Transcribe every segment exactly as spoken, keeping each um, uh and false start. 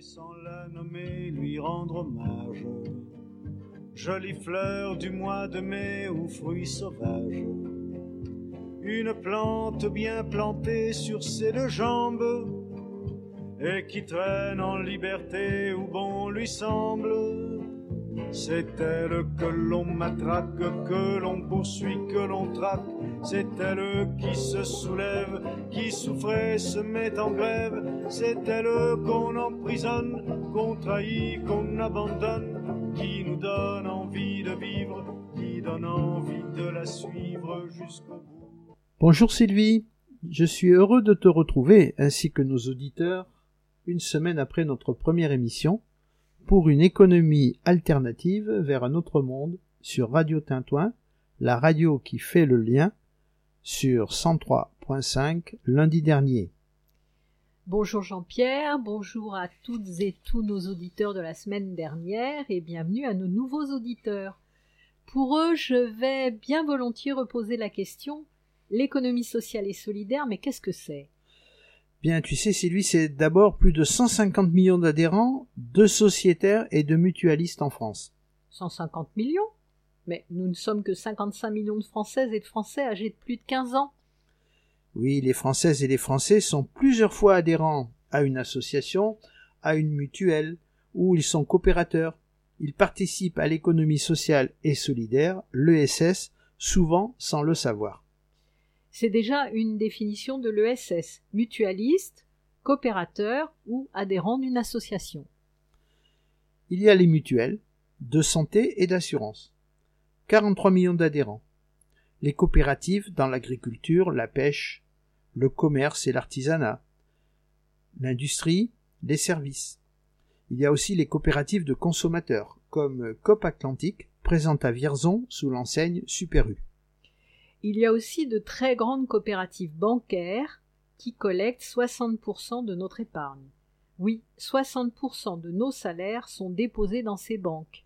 sans la nommer, lui rendre hommage. Jolie fleur du mois de mai ou fruit sauvage. Une plante bien plantée sur ses deux jambes et qui traîne en liberté où bon lui semble. C'est elle que l'on matraque, que l'on poursuit, que l'on traque. C'est elle qui se soulève, qui souffrait, se met en grève. C'est elle qu'on emprisonne, qu'on trahit, qu'on abandonne, qui nous donne envie de vivre, qui donne envie de la suivre jusqu'au bout. Bonjour Sylvie, je suis heureux de te retrouver, ainsi que nos auditeurs, une semaine après notre première émission, pour une économie alternative vers un autre monde, sur Radio Tintouin, la radio qui fait le lien, sur cent trois point cinq lundi dernier. Bonjour Jean-Pierre, bonjour à toutes et tous nos auditeurs de la semaine dernière et bienvenue à nos nouveaux auditeurs. Pour eux, je vais bien volontiers reposer la question « L'économie sociale et solidaire, mais qu'est-ce que c'est ?» Bien, tu sais Sylvie, c'est d'abord plus de cent cinquante millions d'adhérents, de sociétaires et de mutualistes en France. cent cinquante millions ? Mais nous ne sommes que cinquante-cinq millions de Françaises et de Français âgés de plus de quinze ans. Oui, les Françaises et les Français sont plusieurs fois adhérents à une association, à une mutuelle, ou ils sont coopérateurs. Ils participent à l'économie sociale et solidaire, l'E S S, souvent sans le savoir. C'est déjà une définition de l'E S S, mutualiste, coopérateur ou adhérent d'une association. Il y a les mutuelles, de santé et d'assurance. quarante-trois millions d'adhérents. Les coopératives dans l'agriculture, la pêche, le commerce et l'artisanat, l'industrie, les services. Il y a aussi les coopératives de consommateurs, comme Coop Atlantique, présente à Vierzon sous l'enseigne Super U. Il y a aussi de très grandes coopératives bancaires qui collectent soixante pour cent de notre épargne. Oui, soixante pour cent de nos salaires sont déposés dans ces banques.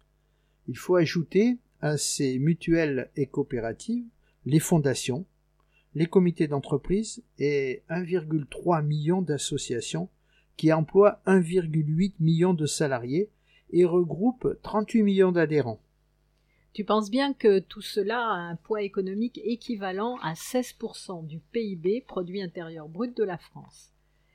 Il faut ajouter à ces mutuelles et coopératives les fondations, les comités d'entreprise et un virgule trois million d'associations qui emploient un virgule huit million de salariés et regroupent trente-huit millions d'adhérents. Tu penses bien que tout cela a un poids économique équivalent à seize pour cent du P I B, produit intérieur brut de la France.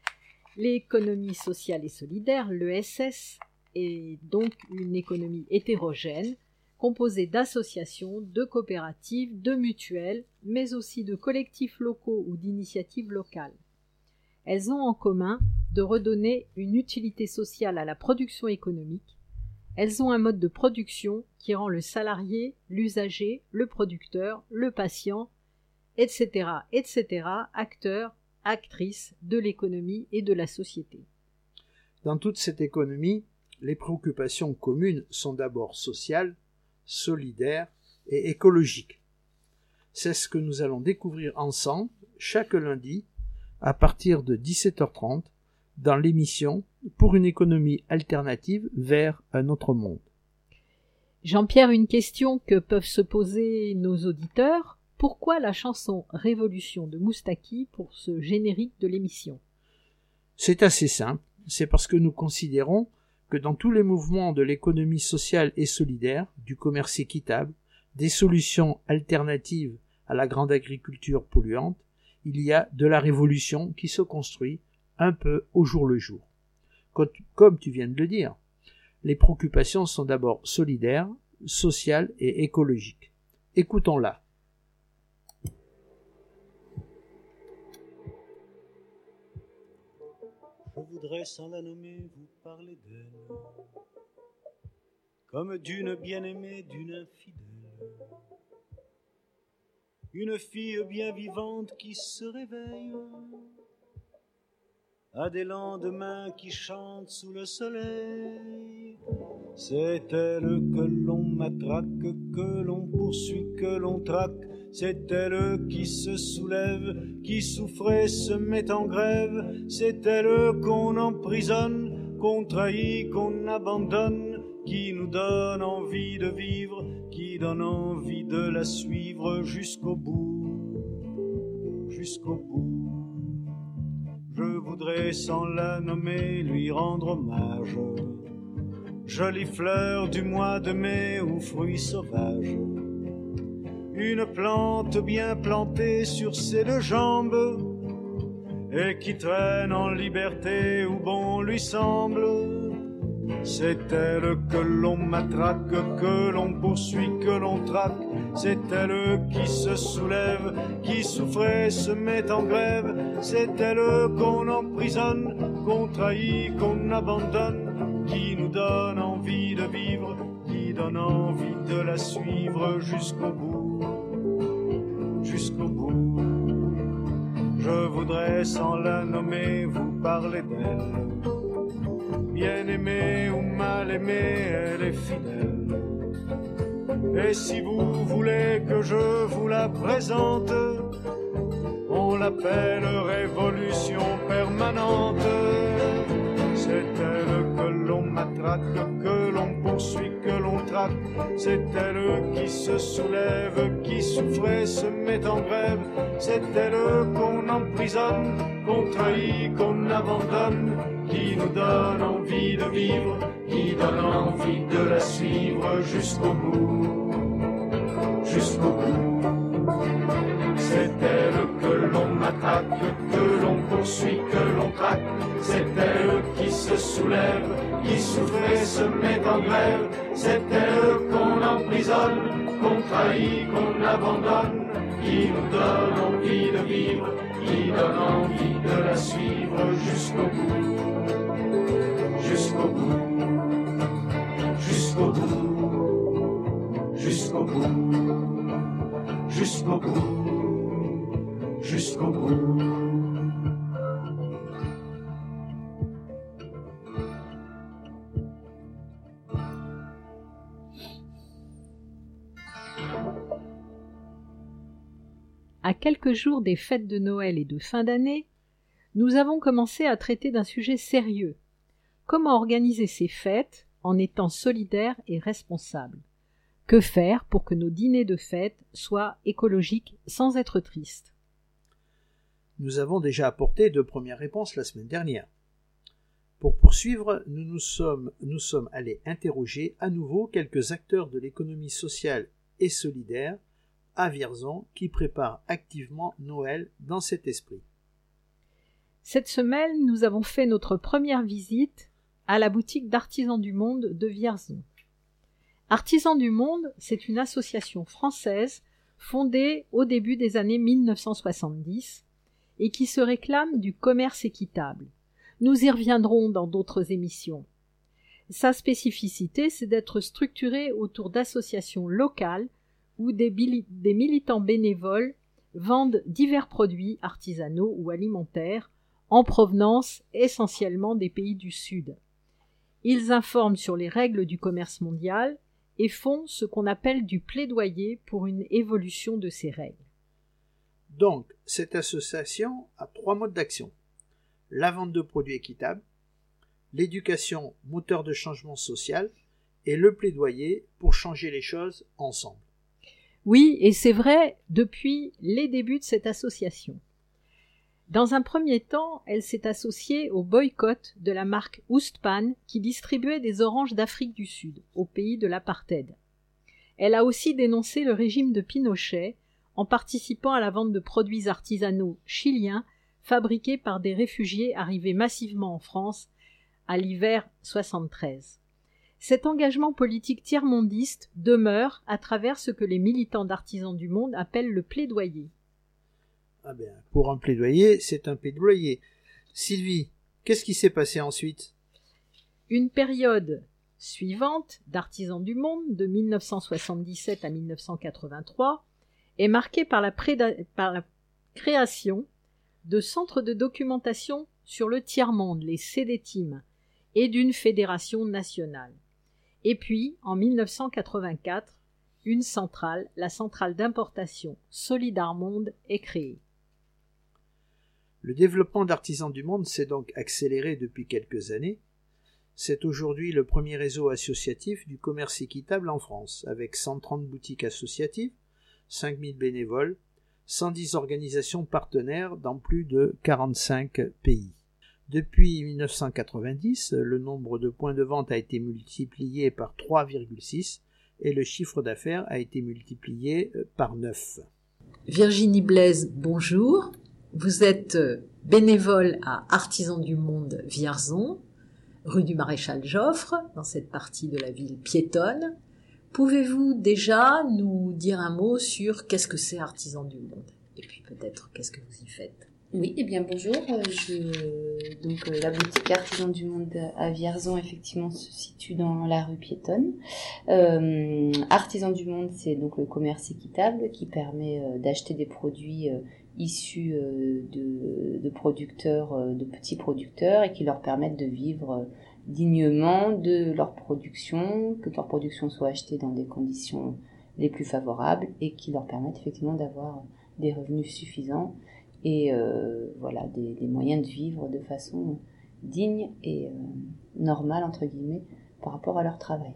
L'économie sociale et solidaire, l'E S S, est donc une économie hétérogène, composée d'associations, de coopératives, de mutuelles, mais aussi de collectifs locaux ou d'initiatives locales. Elles ont en commun de redonner une utilité sociale à la production économique. Elles ont un mode de production qui rend le salarié, l'usager, le producteur, le patient, et cetera, et cetera, acteurs, actrices de l'économie et de la société. Dans toute cette économie, les préoccupations communes sont d'abord sociales, solidaires et écologiques. C'est ce que nous allons découvrir ensemble chaque lundi à partir de dix-sept heures trente dans l'émission Pour une économie alternative vers un autre monde. Jean-Pierre, une question que peuvent se poser nos auditeurs. Pourquoi la chanson Révolution de Moustaki pour ce générique de l'émission ? C'est assez simple, c'est parce que nous considérons que dans tous les mouvements de l'économie sociale et solidaire, du commerce équitable, des solutions alternatives à la grande agriculture polluante, il y a de la révolution qui se construit un peu au jour le jour. Comme tu viens de le dire, les préoccupations sont d'abord solidaires, sociales et écologiques. Écoutons-la. Je voudrais sans la nommer vous parler d'elle, comme d'une bien-aimée, d'une infidèle, une fille bien vivante qui se réveille à des lendemains qui chantent sous le soleil. C'est elle que l'on matraque, que l'on poursuit, que l'on traque. C'est elle qui se soulève, qui souffrait, se met en grève. C'est elle qu'on emprisonne, qu'on trahit, qu'on abandonne, qui nous donne envie de vivre, qui donne envie de la suivre jusqu'au bout, jusqu'au bout. je voudrais sans la nommer lui rendre hommage. Jolie fleur du mois de mai ou fruit sauvage, une plante bien plantée sur ses deux jambes et qui traîne en liberté où bon lui semble. C'est elle que l'on matraque, que l'on poursuit, que l'on traque. C'est elle qui se soulève, qui souffrait, se met en grève. C'est elle qu'on emprisonne, qu'on trahit, qu'on abandonne, qui nous donne envie de vivre, qui donne envie de la suivre jusqu'au bout, jusqu'au bout. Je voudrais sans la nommer vous parler d'elle. Bien aimée ou mal aimée, elle est fidèle. Et si vous voulez que je vous la présente, on l'appelle révolution permanente. C'est elle que l'on matraque, que l'on poursuit, que l'on traque. C'est elle qui se soulève, qui souffrait, se met en grève. C'est elle qu'on emprisonne, qu'on trahit, qu'on abandonne, qui nous donne envie de vivre, qui donne envie de la suivre jusqu'au bout, jusqu'au bout. C'est elle que l'on matraque, que l'on poursuit, que l'on traque. C'est elle qui se soulève, qui souffre et se met en grève. C'est elle qu'on emprisonne, qu'on trahit, qu'on abandonne, qui nous donne envie de vivre, qui donne envie de la suivre jusqu'au bout, jusqu'au bout, jusqu'au bout, jusqu'au bout, jusqu'au bout, jusqu'au bout. À quelques jours des fêtes de Noël et de fin d'année, nous avons commencé à traiter d'un sujet sérieux. Comment organiser ces fêtes en étant solidaires et responsables? Que faire pour que nos dîners de fête soient écologiques sans être tristes? Nous avons déjà apporté deux premières réponses la semaine dernière. Pour poursuivre, nous nous sommes, nous sommes allés interroger à nouveau quelques acteurs de l'économie sociale et solidaire à Vierzon qui préparent activement Noël dans cet esprit. Cette semaine, nous avons fait notre première visite à la boutique d'Artisans du Monde de Vierzon. Artisans du Monde, c'est une association française fondée au début des années mille neuf cent soixante-dix et qui se réclame du commerce équitable. Nous y reviendrons dans d'autres émissions. Sa spécificité, c'est d'être structurée autour d'associations locales où des, des militants bénévoles vendent divers produits artisanaux ou alimentaires en provenance essentiellement des pays du Sud. Ils informent sur les règles du commerce mondial et font ce qu'on appelle du plaidoyer pour une évolution de ces règles. Donc, cette association a trois modes d'action. La vente de produits équitables, l'éducation moteur de changement social et le plaidoyer pour changer les choses ensemble. Oui, et c'est vrai depuis les débuts de cette association. Dans un premier temps, elle s'est associée au boycott de la marque Oostpan qui distribuait des oranges d'Afrique du Sud, au pays de l'apartheid. Elle a aussi dénoncé le régime de Pinochet en participant à la vente de produits artisanaux chiliens fabriqués par des réfugiés arrivés massivement en France à l'hiver soixante-treize. Cet engagement politique tiers-mondiste demeure à travers ce que les militants d'Artisans du Monde appellent le plaidoyer. Ah bien, pour un plaidoyer, c'est un plaidoyer. Sylvie, qu'est-ce qui s'est passé ensuite? Une période suivante d'Artisans du Monde, de mille neuf cent soixante-dix-sept à mille neuf cent quatre-vingt-trois, est marquée par la, préda- par la création de centres de documentation sur le tiers-monde, les C D T I M, et d'une fédération nationale. Et puis, en mille neuf cent quatre-vingt-quatre, une centrale, la centrale d'importation Solidarmonde, est créée. Le développement d'Artisans du Monde s'est donc accéléré depuis quelques années. C'est aujourd'hui le premier réseau associatif du commerce équitable en France, avec cent trente boutiques associatives, cinq mille bénévoles, cent dix organisations partenaires dans plus de quarante-cinq pays. Depuis mille neuf cent quatre-vingt-dix, le nombre de points de vente a été multiplié par trois virgule six et le chiffre d'affaires a été multiplié par neuf. Virginie Blaise, bonjour. Vous êtes bénévole à Artisans du Monde Vierzon, rue du Maréchal Joffre, dans cette partie de la ville piétonne. Pouvez-vous déjà nous dire un mot sur qu'est-ce que c'est Artisans du Monde? Et puis peut-être qu'est-ce que vous y faites? Oui, eh bien bonjour. Je... Donc euh, la boutique Artisans du Monde à Vierzon, effectivement, se situe dans la rue piétonne. Euh, Artisans du Monde, c'est donc le commerce équitable qui permet euh, d'acheter des produits euh, issus euh, de, de producteurs, euh, de petits producteurs, et qui leur permettent de vivre euh, dignement de leur production, que leur production soit achetée dans des conditions les plus favorables et qui leur permettent effectivement d'avoir des revenus suffisants et euh, voilà des, des moyens de vivre de façon digne et euh, normale entre guillemets par rapport à leur travail.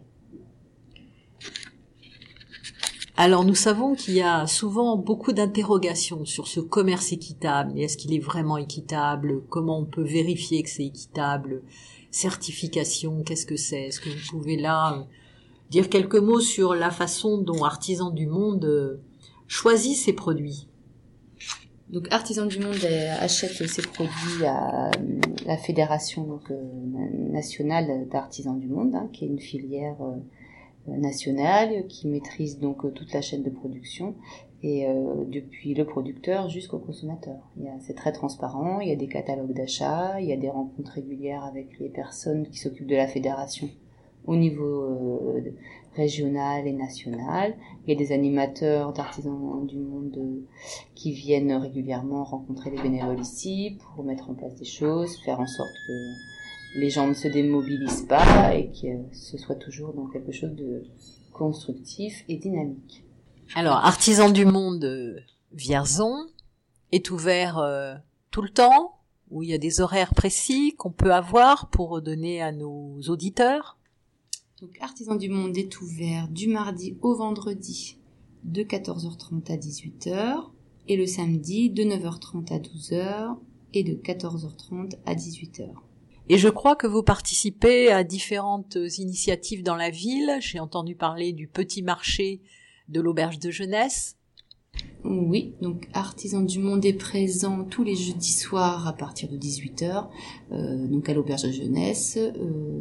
Alors nous savons qu'il y a souvent beaucoup d'interrogations sur ce commerce équitable. Est-ce qu'il est vraiment équitable? Comment on peut vérifier que c'est équitable? Certification, qu'est-ce que c'est? Est-ce que vous pouvez là euh, dire quelques mots sur la façon dont Artisans du Monde euh, choisit ses produits? Donc Artisans du Monde achète ses produits à la Fédération donc, euh, nationale d'Artisans du Monde, hein, qui est une filière euh, nationale qui maîtrise donc euh, toute la chaîne de production et euh, depuis le producteur jusqu'au consommateur. Il y a, c'est très transparent, il y a des catalogues d'achat, il y a des rencontres régulières avec les personnes qui s'occupent de la fédération au niveau euh, régional et national. Il y a des animateurs d'Artisans du Monde euh, qui viennent régulièrement rencontrer les bénévoles ici pour mettre en place des choses, faire en sorte que les gens ne se démobilisent pas et que ce soit toujours dans quelque chose de constructif et dynamique. Alors, Artisans du Monde euh, Vierzon est ouvert euh, tout le temps, où il y a des horaires précis qu'on peut avoir pour donner à nos auditeurs. Donc, Artisans du Monde est ouvert du mardi au vendredi de quatorze heures trente à dix-huit heures et le samedi de neuf heures trente à douze heures et de quatorze heures trente à dix-huit heures. Et je crois que vous participez à différentes initiatives dans la ville. J'ai entendu parler du petit marché de l'auberge de jeunesse. Oui, donc Artisans du Monde est présent tous les jeudis soirs à partir de dix-huit heures, euh, donc à l'auberge de jeunesse, euh,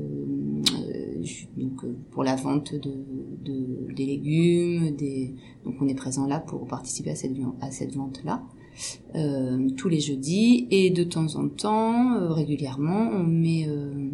euh, donc pour la vente de, de des légumes, des donc on est présent là pour participer à cette à cette vente-là. Euh, tous les jeudis et de temps en temps, euh, régulièrement, on met euh,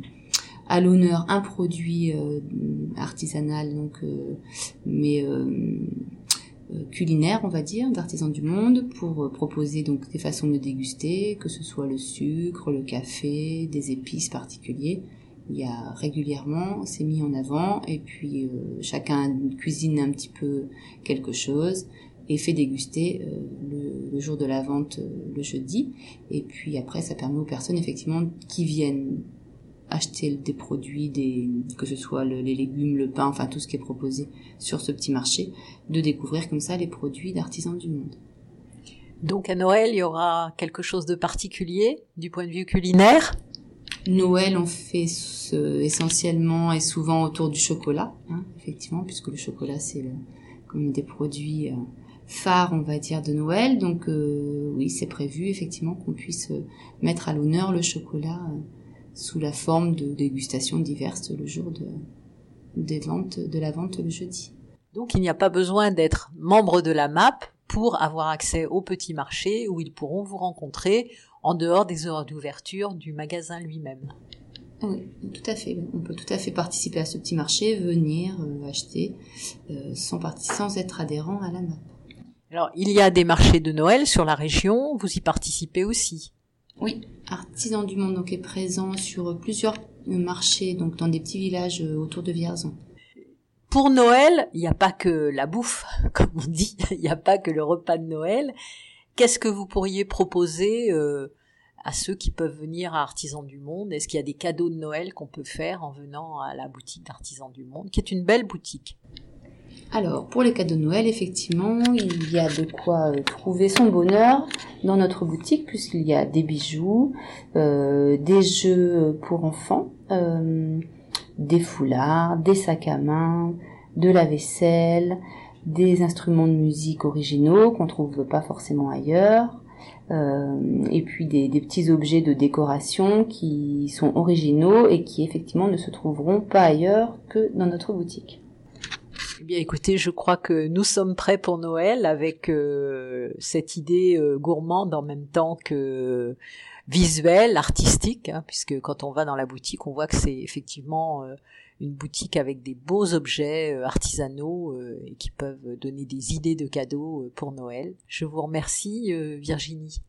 à l'honneur un produit euh, artisanal, donc euh, mais euh, culinaire, on va dire, d'Artisans du Monde, pour euh, proposer donc des façons de déguster, que ce soit le sucre, le café, des épices particuliers. Il y a régulièrement, c'est mis en avant, et puis euh, chacun cuisine un petit peu quelque chose et fait déguster euh, le, le jour de la vente euh, le jeudi. Et puis après, ça permet aux personnes effectivement qui viennent acheter des produits, des, que ce soit le, les légumes, le pain, enfin tout ce qui est proposé sur ce petit marché, de découvrir comme ça les produits d'Artisans du Monde. Donc à Noël, il y aura quelque chose de particulier du point de vue culinaire? Noël, on fait ce, essentiellement et souvent autour du chocolat, hein, effectivement, puisque le chocolat c'est le, comme des produits euh, phares, on va dire, de Noël. Donc euh, oui, c'est prévu effectivement qu'on puisse euh, mettre à l'honneur le chocolat euh, sous la forme de dégustations diverses le jour de, des ventes, de la vente le jeudi. Donc il n'y a pas besoin d'être membre de la M A P pour avoir accès au petit marché où ils pourront vous rencontrer en dehors des heures d'ouverture du magasin lui-même. Oui, tout à fait. On peut tout à fait participer à ce petit marché, venir euh, acheter euh, sans, partie, sans être adhérent à la M A P. Alors il y a des marchés de Noël sur la région, vous y participez aussi? Oui, Artisans du Monde donc est présent sur plusieurs marchés, donc dans des petits villages autour de Vierzon. Pour Noël, il n'y a pas que la bouffe, comme on dit, il n'y a pas que le repas de Noël. Qu'est-ce que vous pourriez proposer euh, à ceux qui peuvent venir à Artisans du Monde? Est-ce qu'il y a des cadeaux de Noël qu'on peut faire en venant à la boutique d'Artisans du Monde, qui est une belle boutique? Alors, pour les cadeaux de Noël, effectivement, il y a de quoi euh, trouver son bonheur dans notre boutique, puisqu'il y a des bijoux, euh, des jeux pour enfants, euh, des foulards, des sacs à main, de la vaisselle, des instruments de musique originaux qu'on trouve pas forcément ailleurs, euh, et puis des, des petits objets de décoration qui sont originaux et qui effectivement ne se trouveront pas ailleurs que dans notre boutique. Eh bien, écoutez, je crois que nous sommes prêts pour Noël avec euh, cette idée euh, gourmande en même temps que visuelle, artistique, hein, puisque quand on va dans la boutique, on voit que c'est effectivement euh, une boutique avec des beaux objets euh, artisanaux euh, et qui peuvent donner des idées de cadeaux euh, pour Noël. Je vous remercie, euh, Virginie.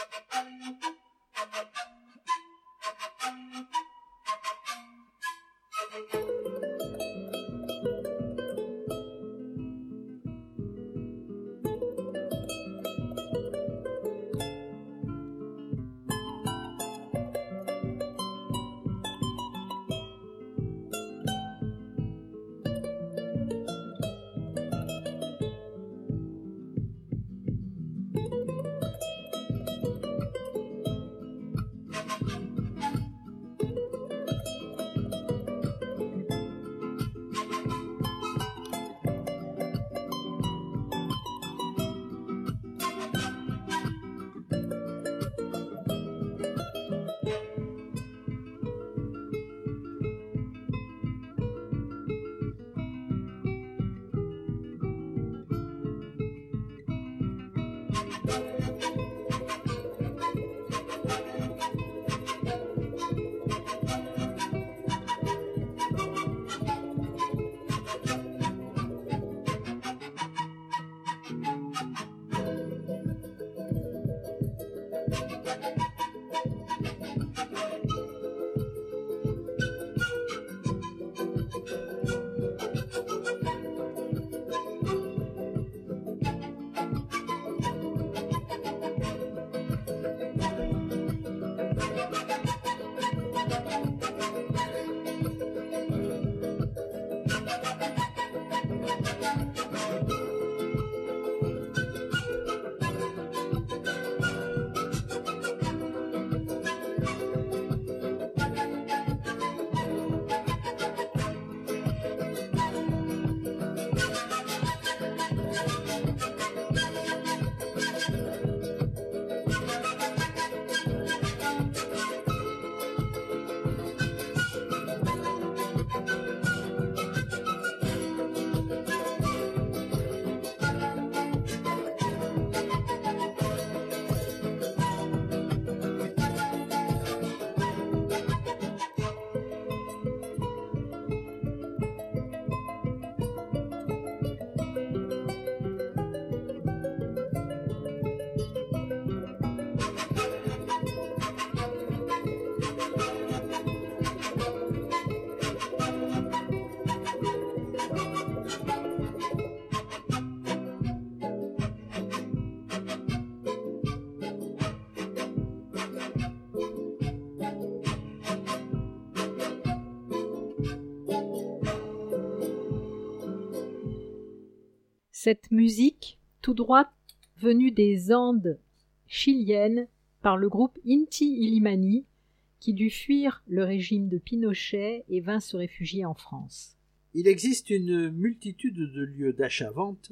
Cette musique, tout droit venue des Andes chiliennes par le groupe Inti Illimani, qui dut fuir le régime de Pinochet et vint se réfugier en France. Il existe une multitude de lieux d'achat-vente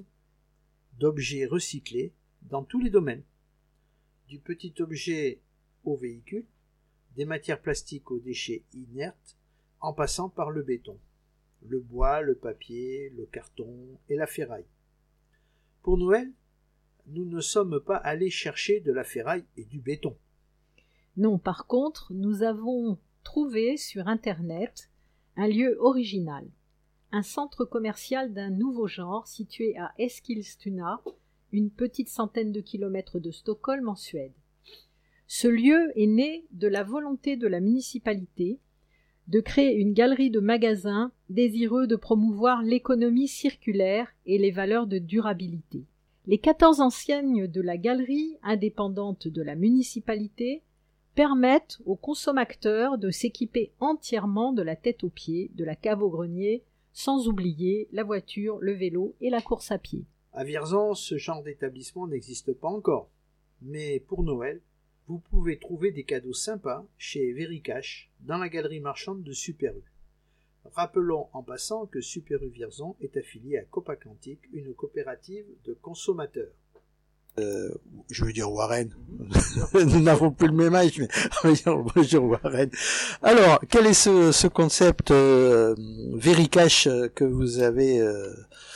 d'objets recyclés dans tous les domaines, du petit objet au véhicule, des matières plastiques aux déchets inertes, en passant par le béton, le bois, le papier, le carton et la ferraille. Pour Noël, nous ne sommes pas allés chercher de la ferraille et du béton. Non, par contre, nous avons trouvé sur Internet un lieu original, un centre commercial d'un nouveau genre situé à Eskilstuna, une petite centaine de kilomètres de Stockholm en Suède. Ce lieu est né de la volonté de la municipalité de créer une galerie de magasins désireux de promouvoir l'économie circulaire et les valeurs de durabilité. Les quatorze enseignes de la galerie indépendante de la municipalité permettent aux consommateurs de s'équiper entièrement de la tête aux pieds, de la cave au grenier, sans oublier la voiture, le vélo et la course à pied. À Vierzon, ce genre d'établissement n'existe pas encore. Mais pour Noël, vous pouvez trouver des cadeaux sympas chez Vericash, dans la galerie marchande de Super U. Rappelons en passant que Super U Vierzon est affilié à Coop Atlantique, une coopérative de consommateurs. Euh, je veux dire Warren. Nous n'avons plus le même âge, mais on va dire bonjour Warren. Alors, quel est ce, ce concept euh, Vericash que vous avez euh,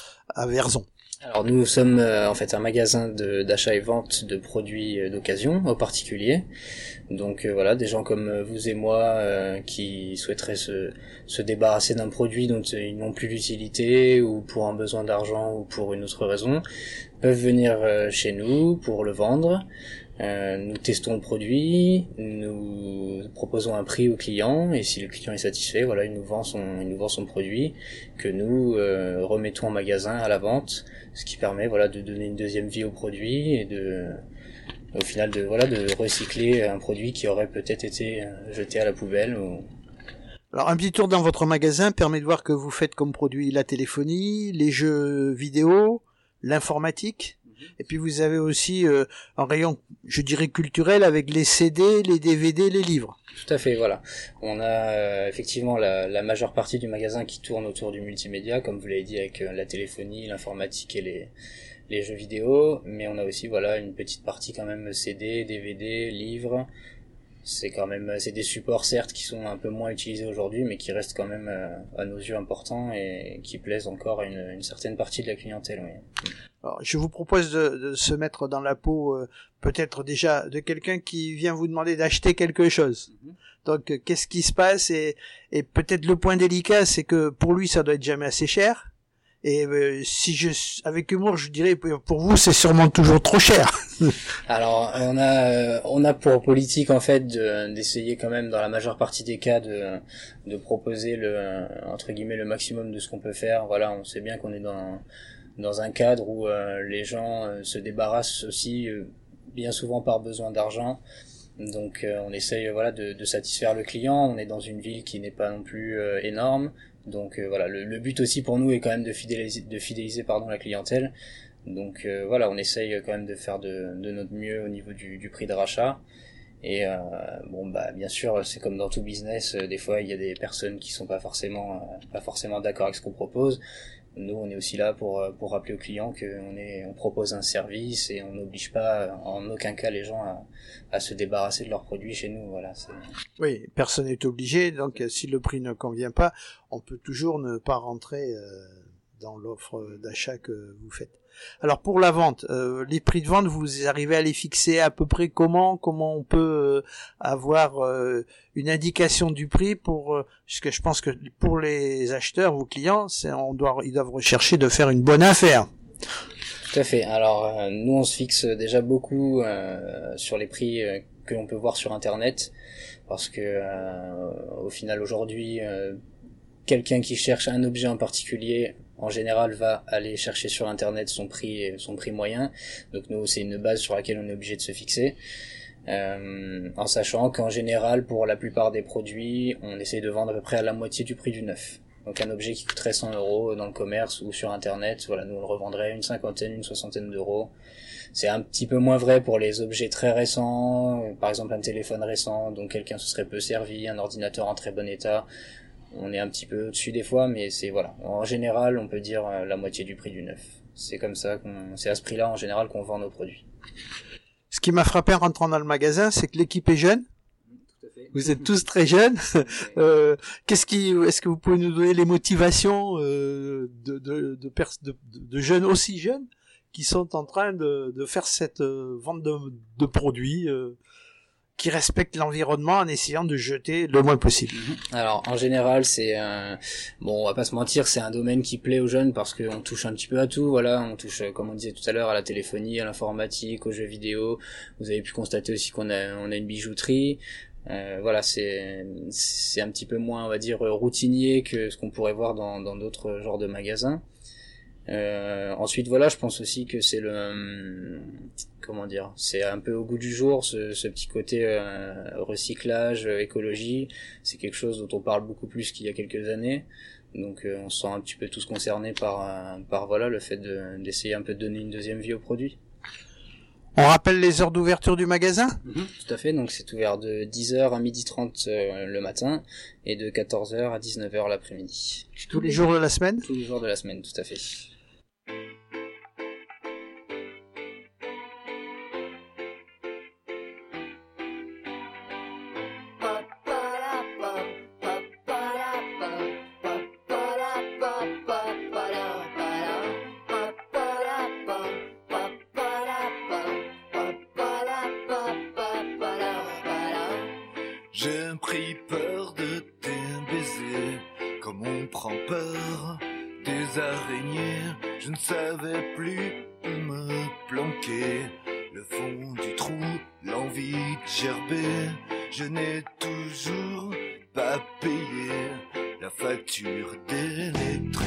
à Vierzon? Alors nous sommes euh, en fait un magasin de, d'achat et vente de produits euh, d'occasion aux particuliers. Donc euh, voilà, des gens comme vous et moi euh, qui souhaiteraient se, se débarrasser d'un produit dont ils n'ont plus d'utilité ou pour un besoin d'argent ou pour une autre raison, peuvent venir euh, chez nous pour le vendre. Euh, nous testons le produit, nous proposons un prix au client et si le client est satisfait, voilà, il nous vend son, il nous vend son produit que nous euh, remettons en magasin à la vente, ce qui permet voilà de donner une deuxième vie au produit et de, au final de voilà de recycler un produit qui aurait peut-être été jeté à la poubelle. Ou... Alors un petit tour dans votre magasin permet de voir que vous faites comme produit la téléphonie, les jeux vidéo, l'informatique. Et puis vous avez aussi euh, un rayon, je dirais, culturel avec les C D, les D V D, les livres. Tout à fait, voilà. On a euh, effectivement la, la majeure partie du magasin qui tourne autour du multimédia, comme vous l'avez dit, avec euh, la téléphonie, l'informatique et les, les jeux vidéo. Mais on a aussi voilà une petite partie quand même C D, D V D, livres. C'est quand même c'est des supports certes qui sont un peu moins utilisés aujourd'hui, mais qui restent quand même euh, à nos yeux importants et qui plaisent encore à une, une certaine partie de la clientèle. Oui. Alors, je vous propose de, de se mettre dans la peau euh, peut-être déjà de quelqu'un qui vient vous demander d'acheter quelque chose. Mm-hmm. Donc euh, qu'est-ce qui se passe et, et peut-être le point délicat, c'est que pour lui ça doit être jamais assez cher. Et euh, si je, avec humour, je dirais pour vous, c'est sûrement toujours trop cher. Alors, on a, euh, on a pour politique en fait de, d'essayer quand même dans la majeure partie des cas de, de proposer le, entre guillemets, le maximum de ce qu'on peut faire. Voilà, on sait bien qu'on est dans, dans un cadre où euh, les gens euh, se débarrassent aussi euh, bien souvent par besoin d'argent. Donc, euh, on essaye, voilà, de, de satisfaire le client. On est dans une ville qui n'est pas non plus euh, énorme. Donc euh, voilà, le, le but aussi pour nous est quand même de fidéliser, de fidéliser pardon la clientèle. Donc euh, voilà, on essaye quand même de faire de, de notre mieux au niveau du, du prix de rachat. Et euh, bon bah bien sûr, c'est comme dans tout business, euh, des fois il y a des personnes qui sont pas forcément euh, pas forcément d'accord avec ce qu'on propose. Nous, on est aussi là pour pour rappeler aux clients qu'on est on propose un service et on n'oblige pas en aucun cas les gens à, à se débarrasser de leurs produits chez nous. Voilà. C'est... Oui, personne n'est obligé. Donc, si le prix ne convient pas, on peut toujours ne pas rentrer euh, dans l'offre d'achat que vous faites. Alors, pour la vente, euh, les prix de vente, vous arrivez à les fixer à peu près comment? Comment on peut euh, avoir euh, une indication du prix pour, euh, parce que je pense que pour les acheteurs, vos clients, c'est, on doit, ils doivent rechercher de faire une bonne affaire. Tout à fait. Alors, euh, nous, on se fixe déjà beaucoup euh, sur les prix euh, que l'on peut voir sur Internet, parce que euh, au final, aujourd'hui, euh, quelqu'un qui cherche un objet en particulier, en général, va aller chercher sur Internet son prix, son prix moyen. Donc nous, c'est une base sur laquelle on est obligé de se fixer. Euh, en sachant qu'en général, pour la plupart des produits, on essaie de vendre à peu près à la moitié du prix du neuf. Donc un objet qui coûterait cent euros dans le commerce ou sur Internet, voilà, nous on le revendrait une cinquantaine, une soixantaine d'euros. C'est un petit peu moins vrai pour les objets très récents, par exemple un téléphone récent dont quelqu'un se serait peu servi, un ordinateur en très bon état. On est un petit peu au-dessus des fois, mais c'est voilà. En général, on peut dire la moitié du prix du neuf. C'est comme ça qu'on, c'est à ce prix-là en général qu'on vend nos produits. Ce qui m'a frappé en rentrant dans le magasin, c'est que l'équipe est jeune. Tout à fait. Vous êtes tous très jeunes. euh, qu'est-ce qui, est-ce que vous pouvez nous donner les motivations euh, de, de, de, pers- de, de jeunes aussi jeunes qui sont en train de, de faire cette euh, vente de, de produits euh, qui respectent l'environnement en essayant de jeter le moins possible. Alors en général c'est un... bon, on va pas se mentir, c'est un domaine qui plaît aux jeunes parce qu'on touche un petit peu à tout. Voilà, on touche, comme on disait tout à l'heure, à la téléphonie, à l'informatique, aux jeux vidéo. Vous avez pu constater aussi qu'on a on a une bijouterie. Euh, voilà, c'est c'est un petit peu moins, on va dire, routinier que ce qu'on pourrait voir dans dans d'autres genres de magasins. Euh, ensuite, voilà, je pense aussi que c'est le, euh, comment dire, c'est un peu au goût du jour, ce, ce petit côté euh, recyclage, écologie. C'est quelque chose dont on parle beaucoup plus qu'il y a quelques années. Donc, euh, on se sent un petit peu tous concernés par, euh, par voilà, le fait de, d'essayer un peu de donner une deuxième vie aux produits. On rappelle les heures d'ouverture du magasin ? Mmh, tout à fait, donc c'est ouvert de dix heures à midi trente euh, le matin et de quatorze heures à dix-neuf heures l'après-midi. Tous les jours de la semaine ? Tous les jours de la semaine, tout à fait. J'ai pris peur de tes baisers, comme on prend peur des araignées. Je ne savais plus où me planquer, le fond du trou, l'envie de gerber. Je n'ai toujours pas payé la facture d'électricité.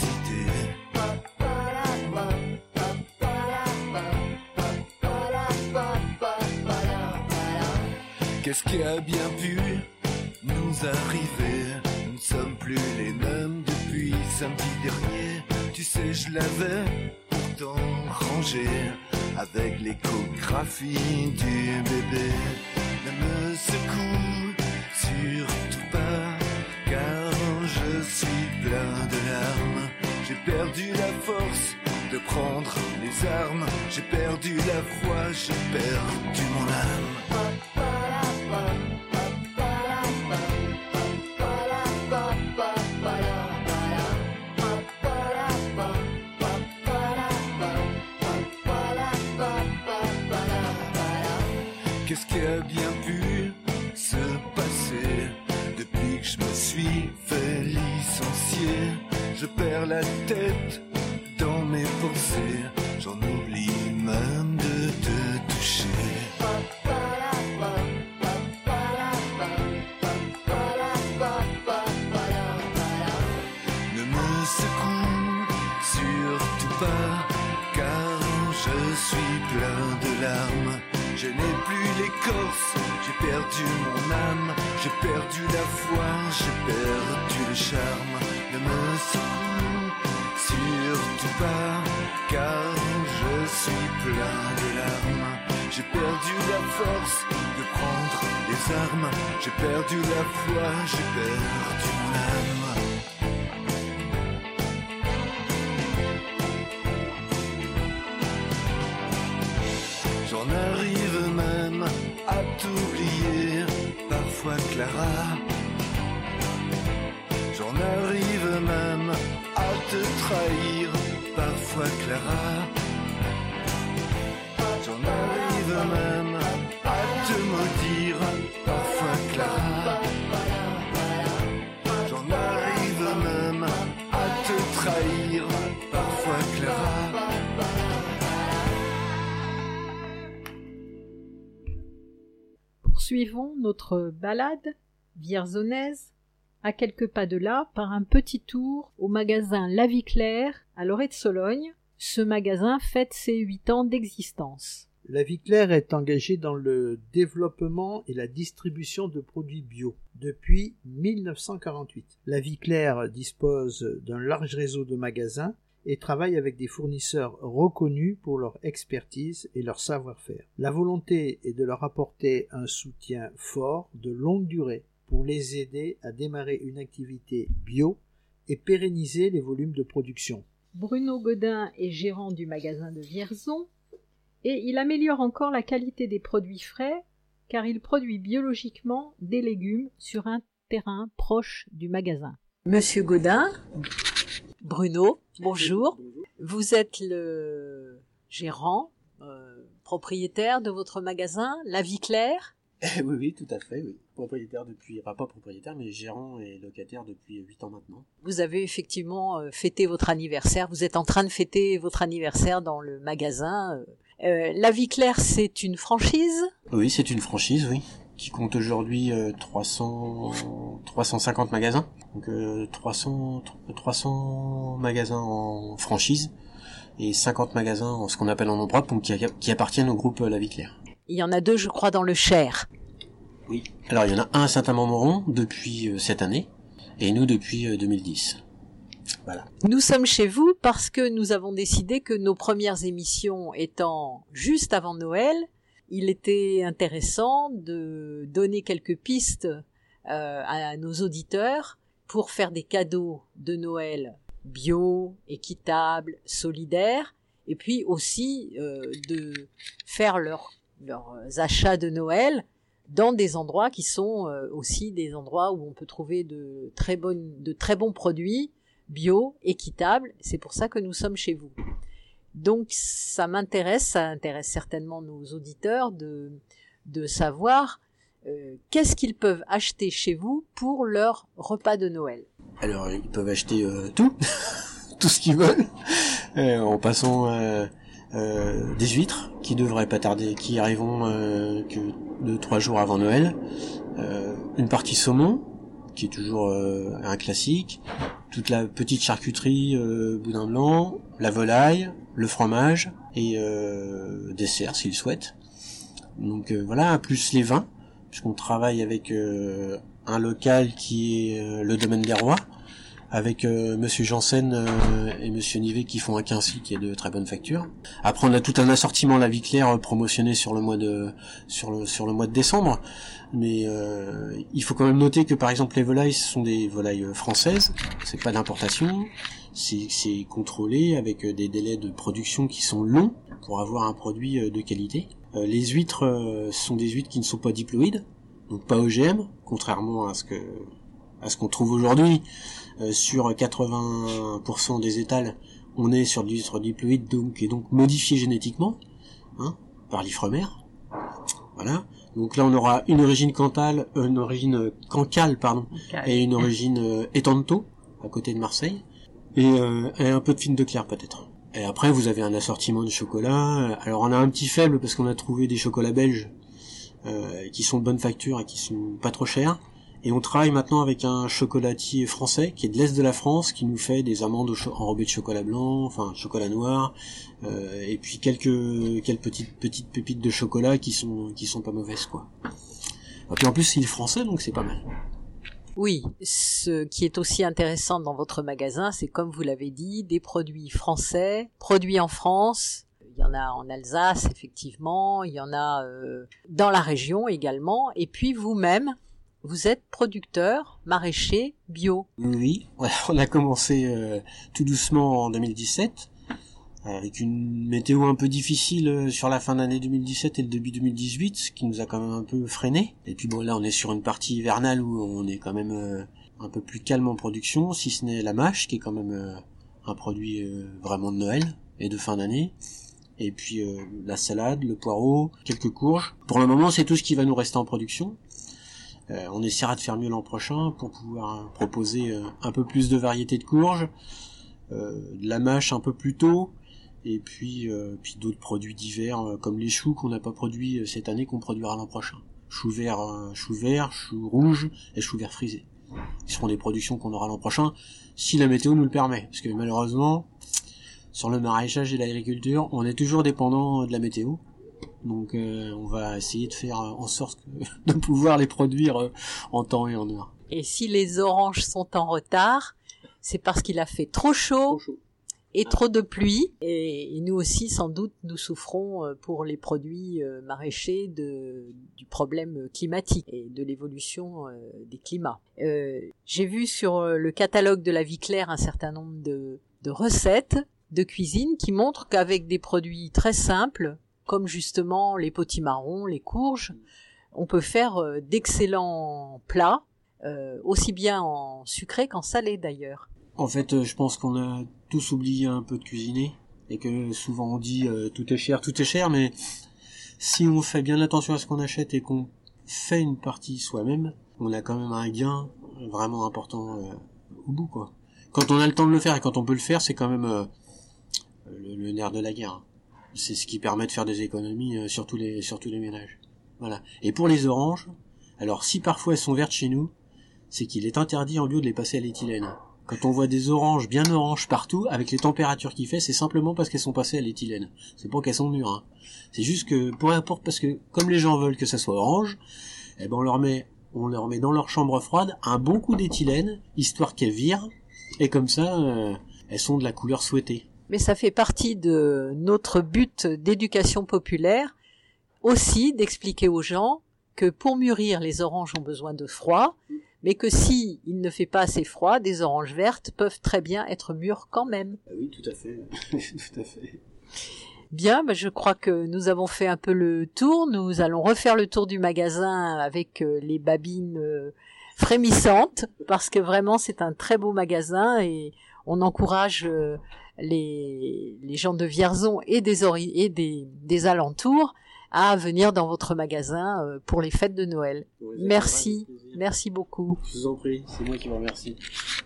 Qu'est-ce qui a bien pu nous arriver? Nous ne sommes plus les mêmes depuis samedi dernier. Tu sais, je l'avais pourtant rangé avec l'échographie du bébé. Ne me secoue surtout pas, car je suis plein de larmes. J'ai perdu la force de prendre les armes. J'ai perdu la foi, j'ai perdu mon âme. Qu'est-ce qui a bien pu se passer depuis que je me suis fait licencier? Je perds la tête dans mes pensées, j'en oublie même de te toucher. Ne me secoue surtout pas, car je suis plein de larmes. Je n'ai plus l'écorce, j'ai perdu mon âme, j'ai perdu la foi, j'ai perdu le charme. Ne me secoue surtout pas, car je suis plein de larmes. J'ai perdu la force de prendre les armes, j'ai perdu la foi, j'ai perdu mon âme. J'en arrive même à t'oublier, parfois Clara. J'en arrive même à te trahir, parfois Clara. J'en arrive même à te maudire, parfois Clara. J'en arrive même à te trahir, parfois Clara. Poursuivons notre balade vierzonnaise à quelques pas de là par un petit tour au magasin La Vie Claire à Lorette de Sologne. Ce magasin fête ses huit ans d'existence. La Vie Claire est engagée dans le développement et la distribution de produits bio depuis mille neuf cent quarante-huit. La Vie Claire dispose d'un large réseau de magasins et travaille avec des fournisseurs reconnus pour leur expertise et leur savoir-faire. La volonté est de leur apporter un soutien fort de longue durée pour les aider à démarrer une activité bio et pérenniser les volumes de production. Bruno Godin est gérant du magasin de Vierzon et il améliore encore la qualité des produits frais car il produit biologiquement des légumes sur un terrain proche du magasin. Monsieur Godin, Bruno, bonjour. Vous êtes le gérant, euh, propriétaire de votre magasin, La Vie Claire? Oui, oui, tout à fait, oui. Propriétaire depuis, enfin pas propriétaire, mais gérant et locataire depuis huit ans maintenant. Vous avez effectivement euh, fêté votre anniversaire, vous êtes en train de fêter votre anniversaire dans le magasin. Euh, La Vie Claire, c'est une franchise? Oui, c'est une franchise, oui, qui compte aujourd'hui euh, trois cents, trois cent cinquante magasins. Donc euh, trois cents, trois cents magasins en franchise et cinquante magasins en ce qu'on appelle en nom propre, donc qui, qui appartiennent au groupe euh, La Vie Claire. Il y en a deux, je crois, dans le Cher. Oui. Alors il y en a un à Saint-Amand-Moron depuis euh, cette année et nous depuis euh, deux mille dix. Voilà. Nous sommes chez vous parce que nous avons décidé que nos premières émissions étant juste avant Noël, il était intéressant de donner quelques pistes euh, à nos auditeurs pour faire des cadeaux de Noël bio, équitables, solidaires, et puis aussi euh, de faire leur, leurs achats de Noël dans des endroits qui sont euh, aussi des endroits où on peut trouver de très bonnes, de très bons produits bio, équitables. C'est pour ça que nous sommes chez vous. Donc ça m'intéresse, ça intéresse certainement nos auditeurs de, de savoir euh, qu'est-ce qu'ils peuvent acheter chez vous pour leur repas de Noël. Alors ils peuvent acheter euh, tout, tout ce qu'ils veulent, euh, en passant euh, euh, des huîtres qui devraient pas tarder, qui arriveront euh, que deux trois jours avant Noël, euh, une partie saumon qui est toujours euh, un classique, toute la petite charcuterie euh, boudin blanc, la volaille, le fromage et euh, dessert s'ils souhaitent. Donc euh, voilà, plus les vins, puisqu'on travaille avec euh, un local qui est euh, le Domaine des Rois, avec euh, Monsieur Janssen euh, et Monsieur Nivet qui font un quincy qui est de très bonne facture. Après on a tout un assortiment La Vie Claire euh, promotionné sur le mois de sur le sur le mois de décembre, mais euh, il faut quand même noter que par exemple les volailles ce sont des volailles françaises, c'est pas d'importation, c'est c'est contrôlé avec des délais de production qui sont longs pour avoir un produit de qualité. Euh, les huîtres euh, sont des huîtres qui ne sont pas diploïdes, donc pas O G M, contrairement à ce que à ce qu'on trouve aujourd'hui. Euh, sur quatre-vingts pour cent des étals, on est sur du huître diploïde, donc et donc modifié génétiquement, hein, par l'Ifremer. Voilà. Donc là, on aura une origine Cantal, euh, une origine Cancale, pardon, okay. Et une origine euh, Étanto, à côté de Marseille, et, euh, et un peu de fine de Claire peut-être. Et après, vous avez un assortiment de chocolat. Alors, on a un petit faible parce qu'on a trouvé des chocolats belges euh, qui sont de bonne facture et qui sont pas trop chers. Et on travaille maintenant avec un chocolatier français qui est de l'Est de la France, qui nous fait des amandes enrobées de chocolat blanc, enfin chocolat noir, euh, et puis quelques quelques petites petites pépites de chocolat qui sont qui sont pas mauvaises quoi. Et puis en plus il est français donc c'est pas mal. Oui, ce qui est aussi intéressant dans votre magasin, c'est comme vous l'avez dit, des produits français, produits en France. Il y en a en Alsace effectivement, il y en a euh, dans la région également, et puis vous-même. Vous êtes producteur, maraîcher, bio. Oui, on a commencé euh, tout doucement en deux mille dix-sept, avec une météo un peu difficile sur la fin d'année deux mille dix-sept et le début deux mille dix-huit, ce qui nous a quand même un peu freiné. Et puis bon, là on est sur une partie hivernale où on est quand même euh, un peu plus calme en production, si ce n'est la mâche, qui est quand même euh, un produit euh, vraiment de Noël et de fin d'année. Et puis euh, la salade, le poireau, quelques courges. Pour le moment, c'est tout ce qui va nous rester en production. Euh, on essaiera de faire mieux l'an prochain pour pouvoir euh, proposer euh, un peu plus de variétés de courges, euh, de la mâche un peu plus tôt, et puis euh, puis d'autres produits divers euh, comme les choux qu'on n'a pas produits euh, cette année qu'on produira l'an prochain. Choux verts, euh, choux verts, choux rouges et choux verts frisés. Ce seront des productions qu'on aura l'an prochain si la météo nous le permet, parce que malheureusement sur le maraîchage et l'agriculture, on est toujours dépendant de la météo. Donc euh, on va essayer de faire en sorte que, de pouvoir les produire euh, en temps et en heure. Et si les oranges sont en retard, c'est parce qu'il a fait trop chaud, trop chaud. et ah. trop de pluie. Et, et nous aussi, sans doute, nous souffrons euh, pour les produits euh, maraîchers de, du problème climatique et de l'évolution euh, des climats. Euh, j'ai vu sur euh, le catalogue de La Vie Claire un certain nombre de, de recettes de cuisine qui montrent qu'avec des produits très simples, comme justement les potimarrons, les courges, on peut faire euh, d'excellents plats, euh, aussi bien en sucré qu'en salé d'ailleurs. En fait, euh, je pense qu'on a tous oublié un peu de cuisiner, et que souvent on dit euh, tout est cher, tout est cher, mais si on fait bien attention à ce qu'on achète et qu'on fait une partie soi-même, on a quand même un gain vraiment important euh, au bout, quoi. Quand on a le temps de le faire et quand on peut le faire, c'est quand même euh, le, le nerf de la guerre. C'est ce qui permet de faire des économies euh, sur tous les sur tous les ménages. Voilà. Et pour les oranges, Alors si parfois elles sont vertes chez nous, c'est qu'il est interdit en bio de les passer à l'éthylène. Quand on voit des oranges bien oranges partout, avec les températures qu'il fait, c'est simplement parce qu'elles sont passées à l'éthylène. C'est pas qu'elles sont mûres, hein. C'est juste que, pour importe, parce que, comme les gens veulent que ça soit orange, eh ben, on leur met, on leur met dans leur chambre froide un bon coup d'éthylène, histoire qu'elles virent, et comme ça, euh, elles sont de la couleur souhaitée. Mais ça fait partie de notre but d'éducation populaire, aussi d'expliquer aux gens que pour mûrir, les oranges ont besoin de froid, mais que si il ne fait pas assez froid, des oranges vertes peuvent très bien être mûres quand même. Ah oui, tout à fait, tout à fait. Bien, ben je crois que nous avons fait un peu le tour. Nous allons refaire le tour du magasin avec euh, les babines euh, frémissantes, parce que vraiment c'est un très beau magasin et on encourage euh, les, les gens de Vierzon et des, ori- et des, des alentours à venir dans votre magasin euh, pour les fêtes de Noël. Ouais, merci, merci beaucoup. Je vous en prie, c'est moi qui vous remercie.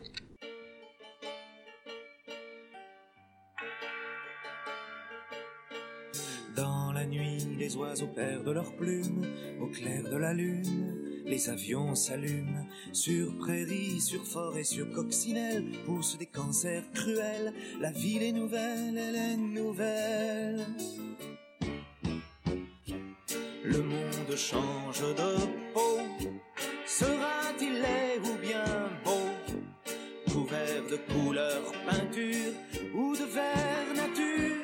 Dans la nuit, les oiseaux perdent leurs plumes, au clair de la lune, les avions s'allument, sur prairies, sur forêts, sur coccinelles, poussent des cancers cruels, la ville est nouvelle, elle est nouvelle. Le monde change de peau, sera-t-il laid ou bien beau, couvert de couleurs peinture ou de vert nature?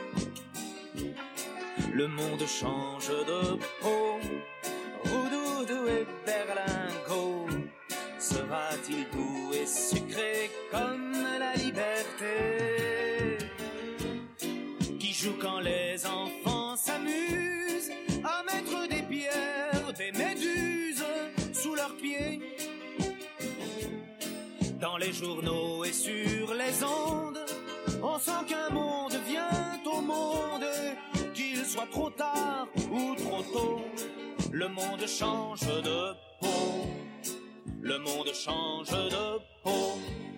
Le monde change de peau, roudoudou et berlingot, sera-t-il doux et sucré comme la liberté? Qui joue quand les enfants s'amusent à mettre des pierres, des méduses sous leurs pieds? Dans les journaux et sur les ondes, on sent qu'un monde vient au monde, qu'il soit trop tard ou trop tôt, le monde change de peau, le monde change de peau.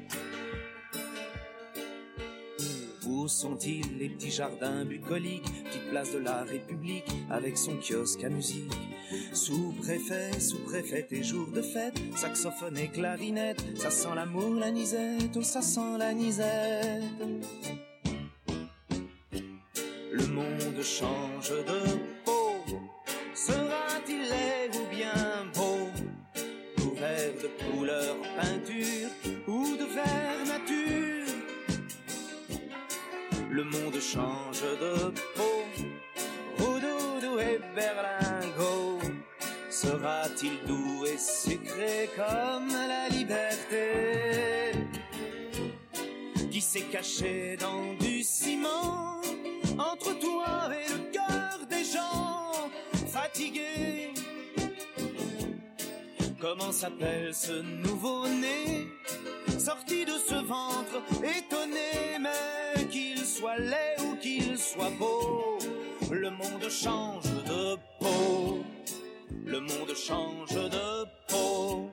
Où sont-ils les petits jardins bucoliques, petite place de la République avec son kiosque à musique? Sous-préfet, sous-préfète et jour de fête, saxophone et clarinette, ça sent l'amour, la nisette, oh ça sent la nisette. Le monde change de peau, sera-t-il laid ou bien beau, couvert de couleurs peinture ou de vert nature? Le monde change de peau, roudoudou et berlingot, sera-t-il doux et sucré comme la liberté? Qui s'est caché dans du ciment entre toi et le cœur des gens fatigués? Comment s'appelle ce nouveau-né sorti de ce ventre étonné? Mais qu'il soit laid ou qu'il soit beau, le monde change de peau, le monde change de peau.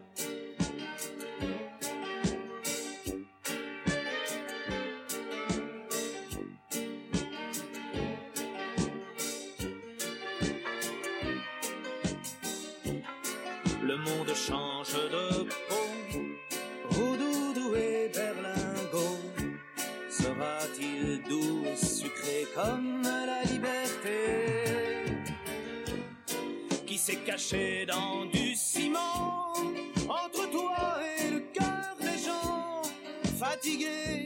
Le monde change de peau, roudoudou et berlingot, sera-t-il doux et sucré comme la liberté? Qui s'est caché dans du ciment entre toi et le cœur des gens fatigués?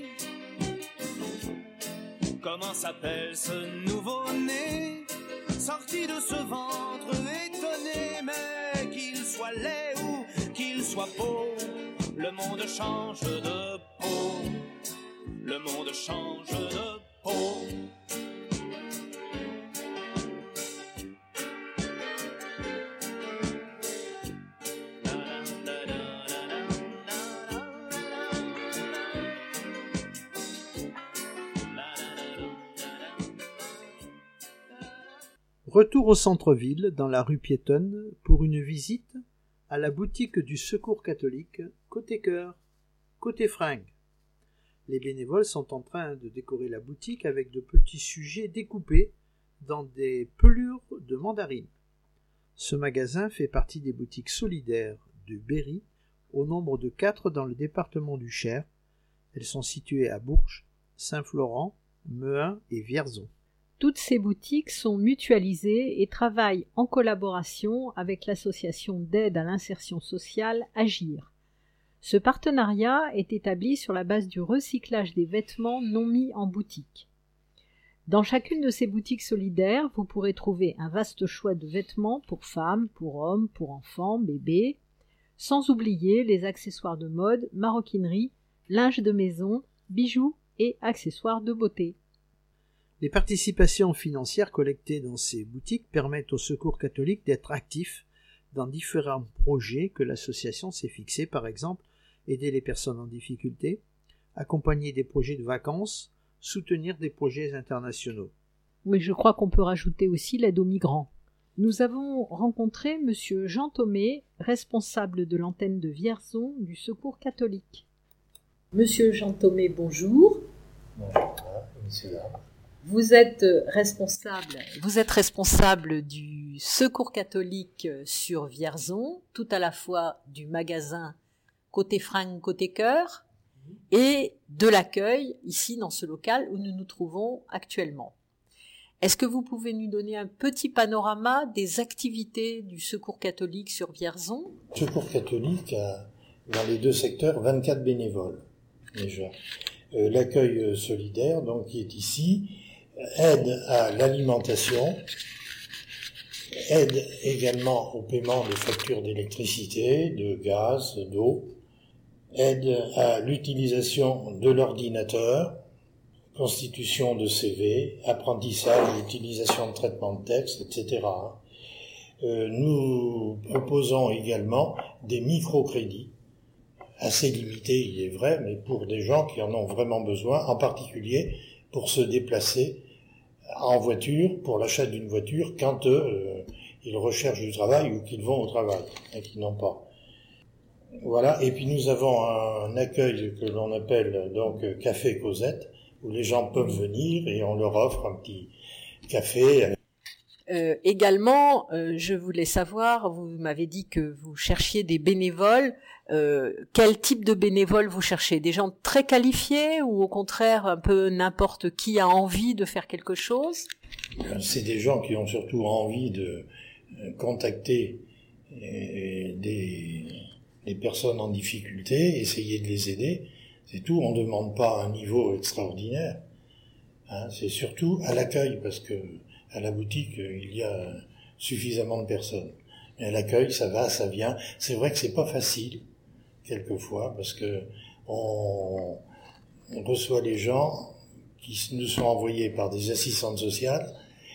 Comment s'appelle ce nouveau-né sorti de ce ventre étonné? Mais qu'il soit laid ou qu'il soit beau, le monde change de peau, le monde change de peau. Retour au centre-ville, dans la rue piétonne, pour une visite à la boutique du Secours catholique, côté cœur, côté fringues. Les bénévoles sont en train de décorer la boutique avec de petits sujets découpés dans des pelures de mandarines. Ce magasin fait partie des boutiques solidaires de Berry, au nombre de quatre dans le département du Cher. Elles sont situées à Bourges, Saint-Florent, Mehun et Vierzon. Toutes ces boutiques sont mutualisées et travaillent en collaboration avec l'association d'aide à l'insertion sociale Agir. Ce partenariat est établi sur la base du recyclage des vêtements non mis en boutique. Dans chacune de ces boutiques solidaires, vous pourrez trouver un vaste choix de vêtements pour femmes, pour hommes, pour enfants, bébés, sans oublier les accessoires de mode, maroquinerie, linge de maison, bijoux et accessoires de beauté. Les participations financières collectées dans ces boutiques permettent au Secours catholique d'être actif dans différents projets que l'association s'est fixés, par exemple aider les personnes en difficulté, accompagner des projets de vacances, soutenir des projets internationaux. Mais je crois qu'on peut rajouter aussi l'aide aux migrants. Nous avons rencontré monsieur Jean Thomé, responsable de l'antenne de Vierzon du Secours catholique. Monsieur Jean Thomé, bonjour. Bonjour, monsieur là. Vous êtes responsable, vous êtes responsable du Secours catholique sur Vierzon, tout à la fois du magasin côté fringues, côté cœur, et de l'accueil ici dans ce local où nous nous trouvons actuellement. Est-ce que vous pouvez nous donner un petit panorama des activités du Secours catholique sur Vierzon ? Le Secours catholique a, dans les deux secteurs, vingt-quatre bénévoles déjà. Euh, l'accueil solidaire, donc, qui est ici, aide à l'alimentation, aide également au paiement des factures d'électricité, de gaz, d'eau, aide à l'utilisation de l'ordinateur, constitution de C V, apprentissage, utilisation de traitement de texte, et cetera. Euh, nous proposons également des microcrédits, assez limités, il est vrai, mais pour des gens qui en ont vraiment besoin, en particulier pour se déplacer en voiture, pour l'achat d'une voiture, quand euh, ils recherchent du travail ou qu'ils vont au travail, et qu'ils n'ont pas. Voilà, et puis nous avons un accueil que l'on appelle donc Café Cosette, où les gens peuvent venir et on leur offre un petit café. Euh, également, euh, je voulais savoir, vous m'avez dit que vous cherchiez des bénévoles. Euh, quel type de bénévoles vous cherchez ? Des gens très qualifiés ou au contraire un peu n'importe qui a envie de faire quelque chose ? C'est des gens qui ont surtout envie de contacter des, des personnes en difficulté, essayer de les aider. C'est tout, on ne demande pas un niveau extraordinaire. Hein, c'est surtout à l'accueil, parce que à la boutique, il y a suffisamment de personnes. Et à l'accueil, ça va, ça vient. C'est vrai que c'est pas facile, quelquefois, parce que on, on reçoit les gens qui nous sont envoyés par des assistantes sociales,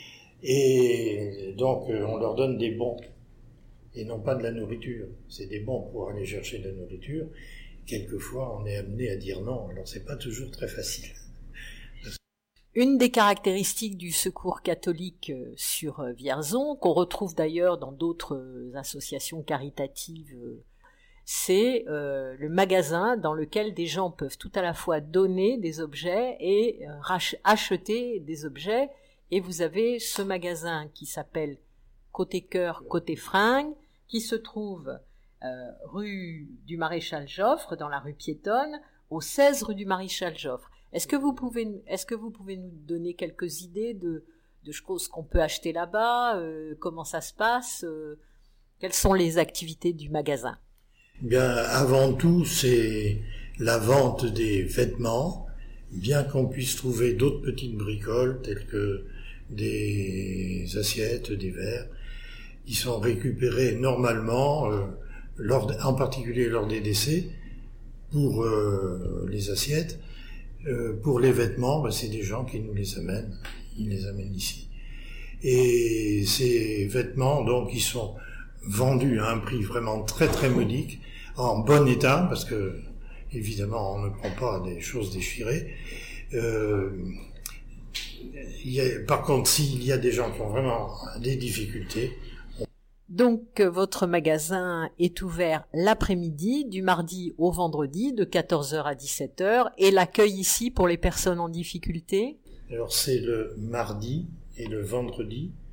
et donc on leur donne des bons, et non pas de la nourriture. C'est des bons pour aller chercher de la nourriture. Quelquefois, on est amené à dire non, alors c'est pas toujours très facile. Une des caractéristiques du Secours catholique sur Vierzon, qu'on retrouve d'ailleurs dans d'autres associations caritatives, c'est euh, le magasin dans lequel des gens peuvent tout à la fois donner des objets et euh, rach- acheter des objets. Et vous avez ce magasin qui s'appelle Côté Cœur, Côté Fringues, qui se trouve euh, rue du Maréchal Joffre, dans la rue piétonne, au seize rue du Maréchal Joffre. Est-ce que vous pouvez, est-ce que vous pouvez nous donner quelques idées de, de choses qu'on peut acheter là-bas, euh, comment ça se passe, euh, quelles sont les activités du magasin ? Bien, avant tout, c'est la vente des vêtements, bien qu'on puisse trouver d'autres petites bricoles, telles que des assiettes, des verres, qui sont récupérés normalement, euh, lors, en particulier lors des décès, pour euh, les assiettes. Euh, pour les vêtements, bah, c'est des gens qui nous les amènent, ils les amènent ici. Et ces vêtements, donc, ils sont vendus à un prix vraiment très très modique, en bon état, parce que évidemment on ne prend pas des choses déchirées. Euh, il y a, par contre, s'il y a des gens qui ont vraiment des difficultés. On... Donc votre magasin est ouvert l'après-midi, du mardi au vendredi, de quatorze heures à dix-sept heures, et l'accueil ici pour les personnes en difficulté ? Alors c'est le mardi et le vendredi,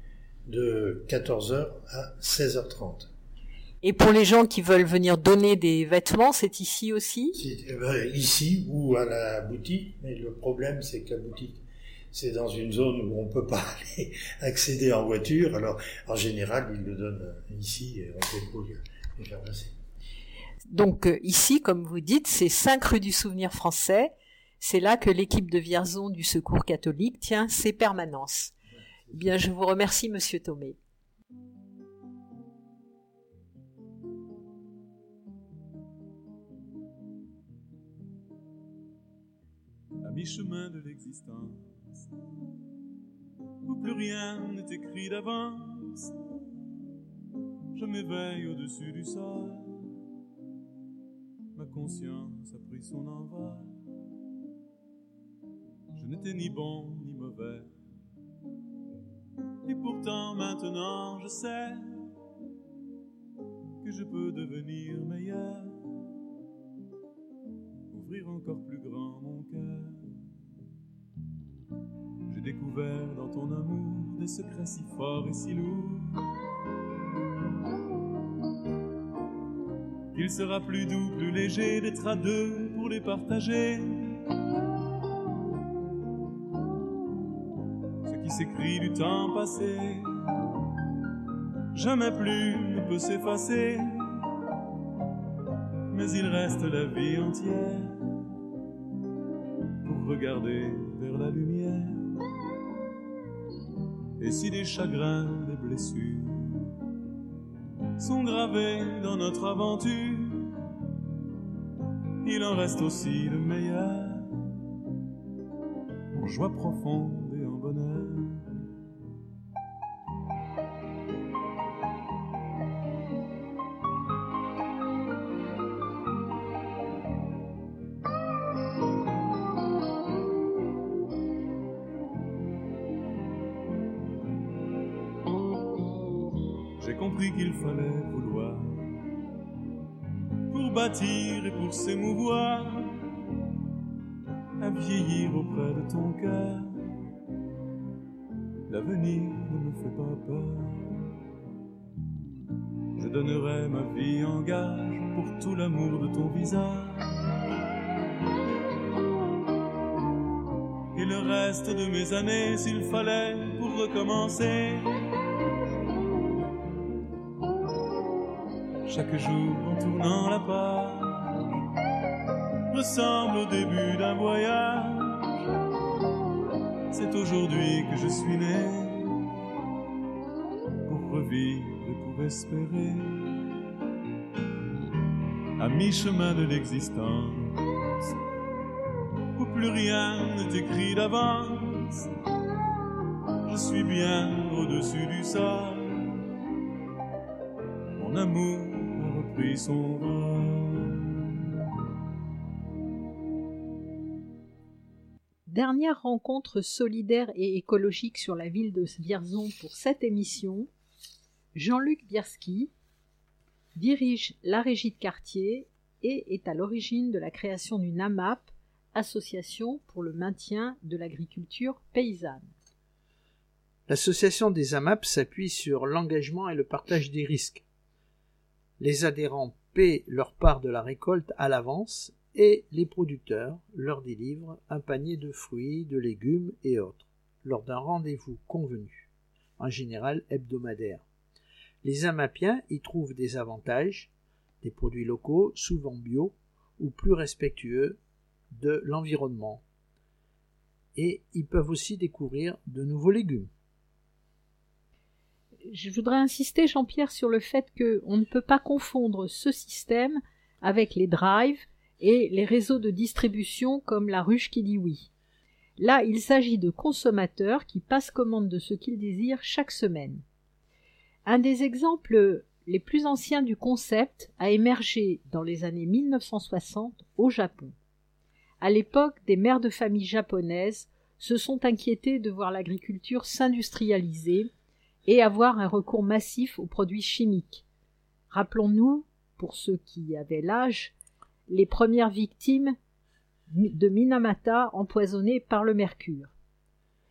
de quatorze heures à seize heures trente. Et pour les gens qui veulent venir donner des vêtements, c'est ici aussi? C'est, euh, ben, ici ou à la boutique, mais le problème c'est que la boutique, c'est dans une zone où on peut pas aller accéder en voiture, alors en général ils le donnent ici et on peut les faire passer. Donc euh, ici, comme vous dites, c'est cinq rue du Souvenir Français, c'est là que l'équipe de Vierzon du Secours catholique tient ses permanences. Bien, je vous remercie Monsieur Thomé. À mi-chemin de l'existence, où plus rien n'est écrit d'avance, je m'éveille au-dessus du sol, ma conscience a pris son envol, je n'étais ni bon ni mauvais, et pourtant maintenant je sais que je peux devenir meilleur, ouvrir encore plus grand mon cœur. J'ai découvert dans ton amour des secrets si forts et si lourds qu'il sera plus doux, plus léger d'être à deux pour les partager. Ce qui s'écrit du temps passé, jamais plus ne peut s'effacer, mais il reste la vie entière pour regarder vers la lumière. Et si des chagrins, des blessures sont gravés dans notre aventure, il en reste aussi le meilleur, en joie profonde et en bonheur. J'ai compris qu'il fallait vouloir pour bâtir et pour s'émouvoir, à vieillir auprès de ton cœur. L'avenir ne me fait pas peur. Je donnerai ma vie en gage pour tout l'amour de ton visage, et le reste de mes années s'il fallait pour recommencer. Chaque jour en tournant la page ressemble au début d'un voyage. C'est aujourd'hui que je suis né pour revivre et pour espérer. À mi-chemin de l'existence, où plus rien n'est écrit d'avance, je suis bien au-dessus du sol. Mon amour pris son vol. Dernière rencontre solidaire et écologique sur la ville de Vierzon pour cette émission. Jean-Luc Bierski dirige la régie de quartier et est à l'origine de la création d'une A M A P, Association pour le maintien de l'agriculture paysanne. L'association des A M A P s'appuie sur l'engagement et le partage des risques. Les adhérents paient leur part de la récolte à l'avance et les producteurs leur délivrent un panier de fruits, de légumes et autres, lors d'un rendez-vous convenu, en général hebdomadaire. Les Amapiens y trouvent des avantages, des produits locaux, souvent bio, ou plus respectueux de l'environnement. Et ils peuvent aussi découvrir de nouveaux légumes. Je voudrais insister, Jean-Pierre, sur le fait qu'on ne peut pas confondre ce système avec les drives et les réseaux de distribution comme la ruche qui dit oui. Là, il s'agit de consommateurs qui passent commande de ce qu'ils désirent chaque semaine. Un des exemples les plus anciens du concept a émergé dans les années mille neuf cent soixante au Japon. À l'époque, des mères de famille japonaises se sont inquiétées de voir l'agriculture s'industrialiser et avoir un recours massif aux produits chimiques. Rappelons-nous, pour ceux qui avaient l'âge, les premières victimes de Minamata empoisonnées par le mercure.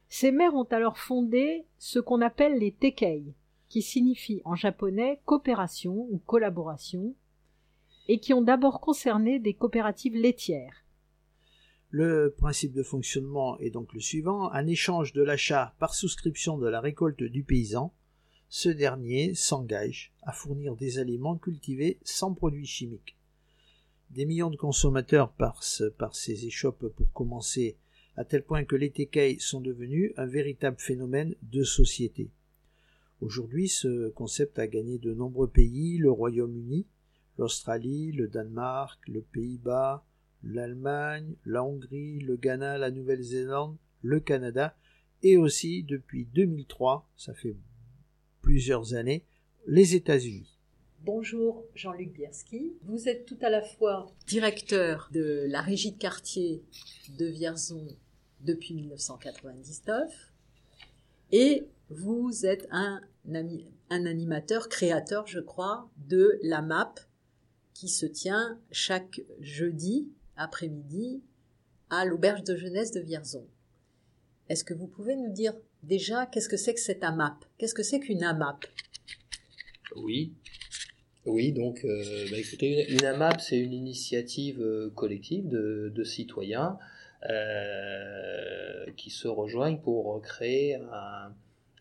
Ces mères ont alors fondé ce qu'on appelle les Tekkei, qui signifie en japonais coopération ou collaboration, et qui ont d'abord concerné des coopératives laitières. Le principe de fonctionnement est donc le suivant. En échange de l'achat par souscription de la récolte du paysan, ce dernier s'engage à fournir des aliments cultivés sans produits chimiques. Des millions de consommateurs passent par ces échoppes pour commencer, à tel point que les Tekkei sont devenus un véritable phénomène de société. Aujourd'hui, ce concept a gagné de nombreux pays, le Royaume-Uni, l'Australie, le Danemark, le Pays-Bas, l'Allemagne, la Hongrie, le Ghana, la Nouvelle-Zélande, le Canada, et aussi, depuis deux mille trois, ça fait plusieurs années, les États-Unis. Bonjour Jean-Luc Bierski, vous êtes tout à la fois directeur de la régie de quartier de Vierzon depuis mille neuf cent quatre-vingt-dix-neuf et vous êtes un, un animateur, créateur je crois, de la M A P qui se tient chaque jeudi après-midi à l'auberge de jeunesse de Vierzon. Est-ce que vous pouvez nous dire déjà qu'est-ce que c'est que cette A M A P? Qu'est-ce que c'est qu'une A M A P? Oui. Oui, donc, euh, bah, écoutez, une A M A P, c'est une initiative euh, collective de, de citoyens euh, qui se rejoignent pour créer un,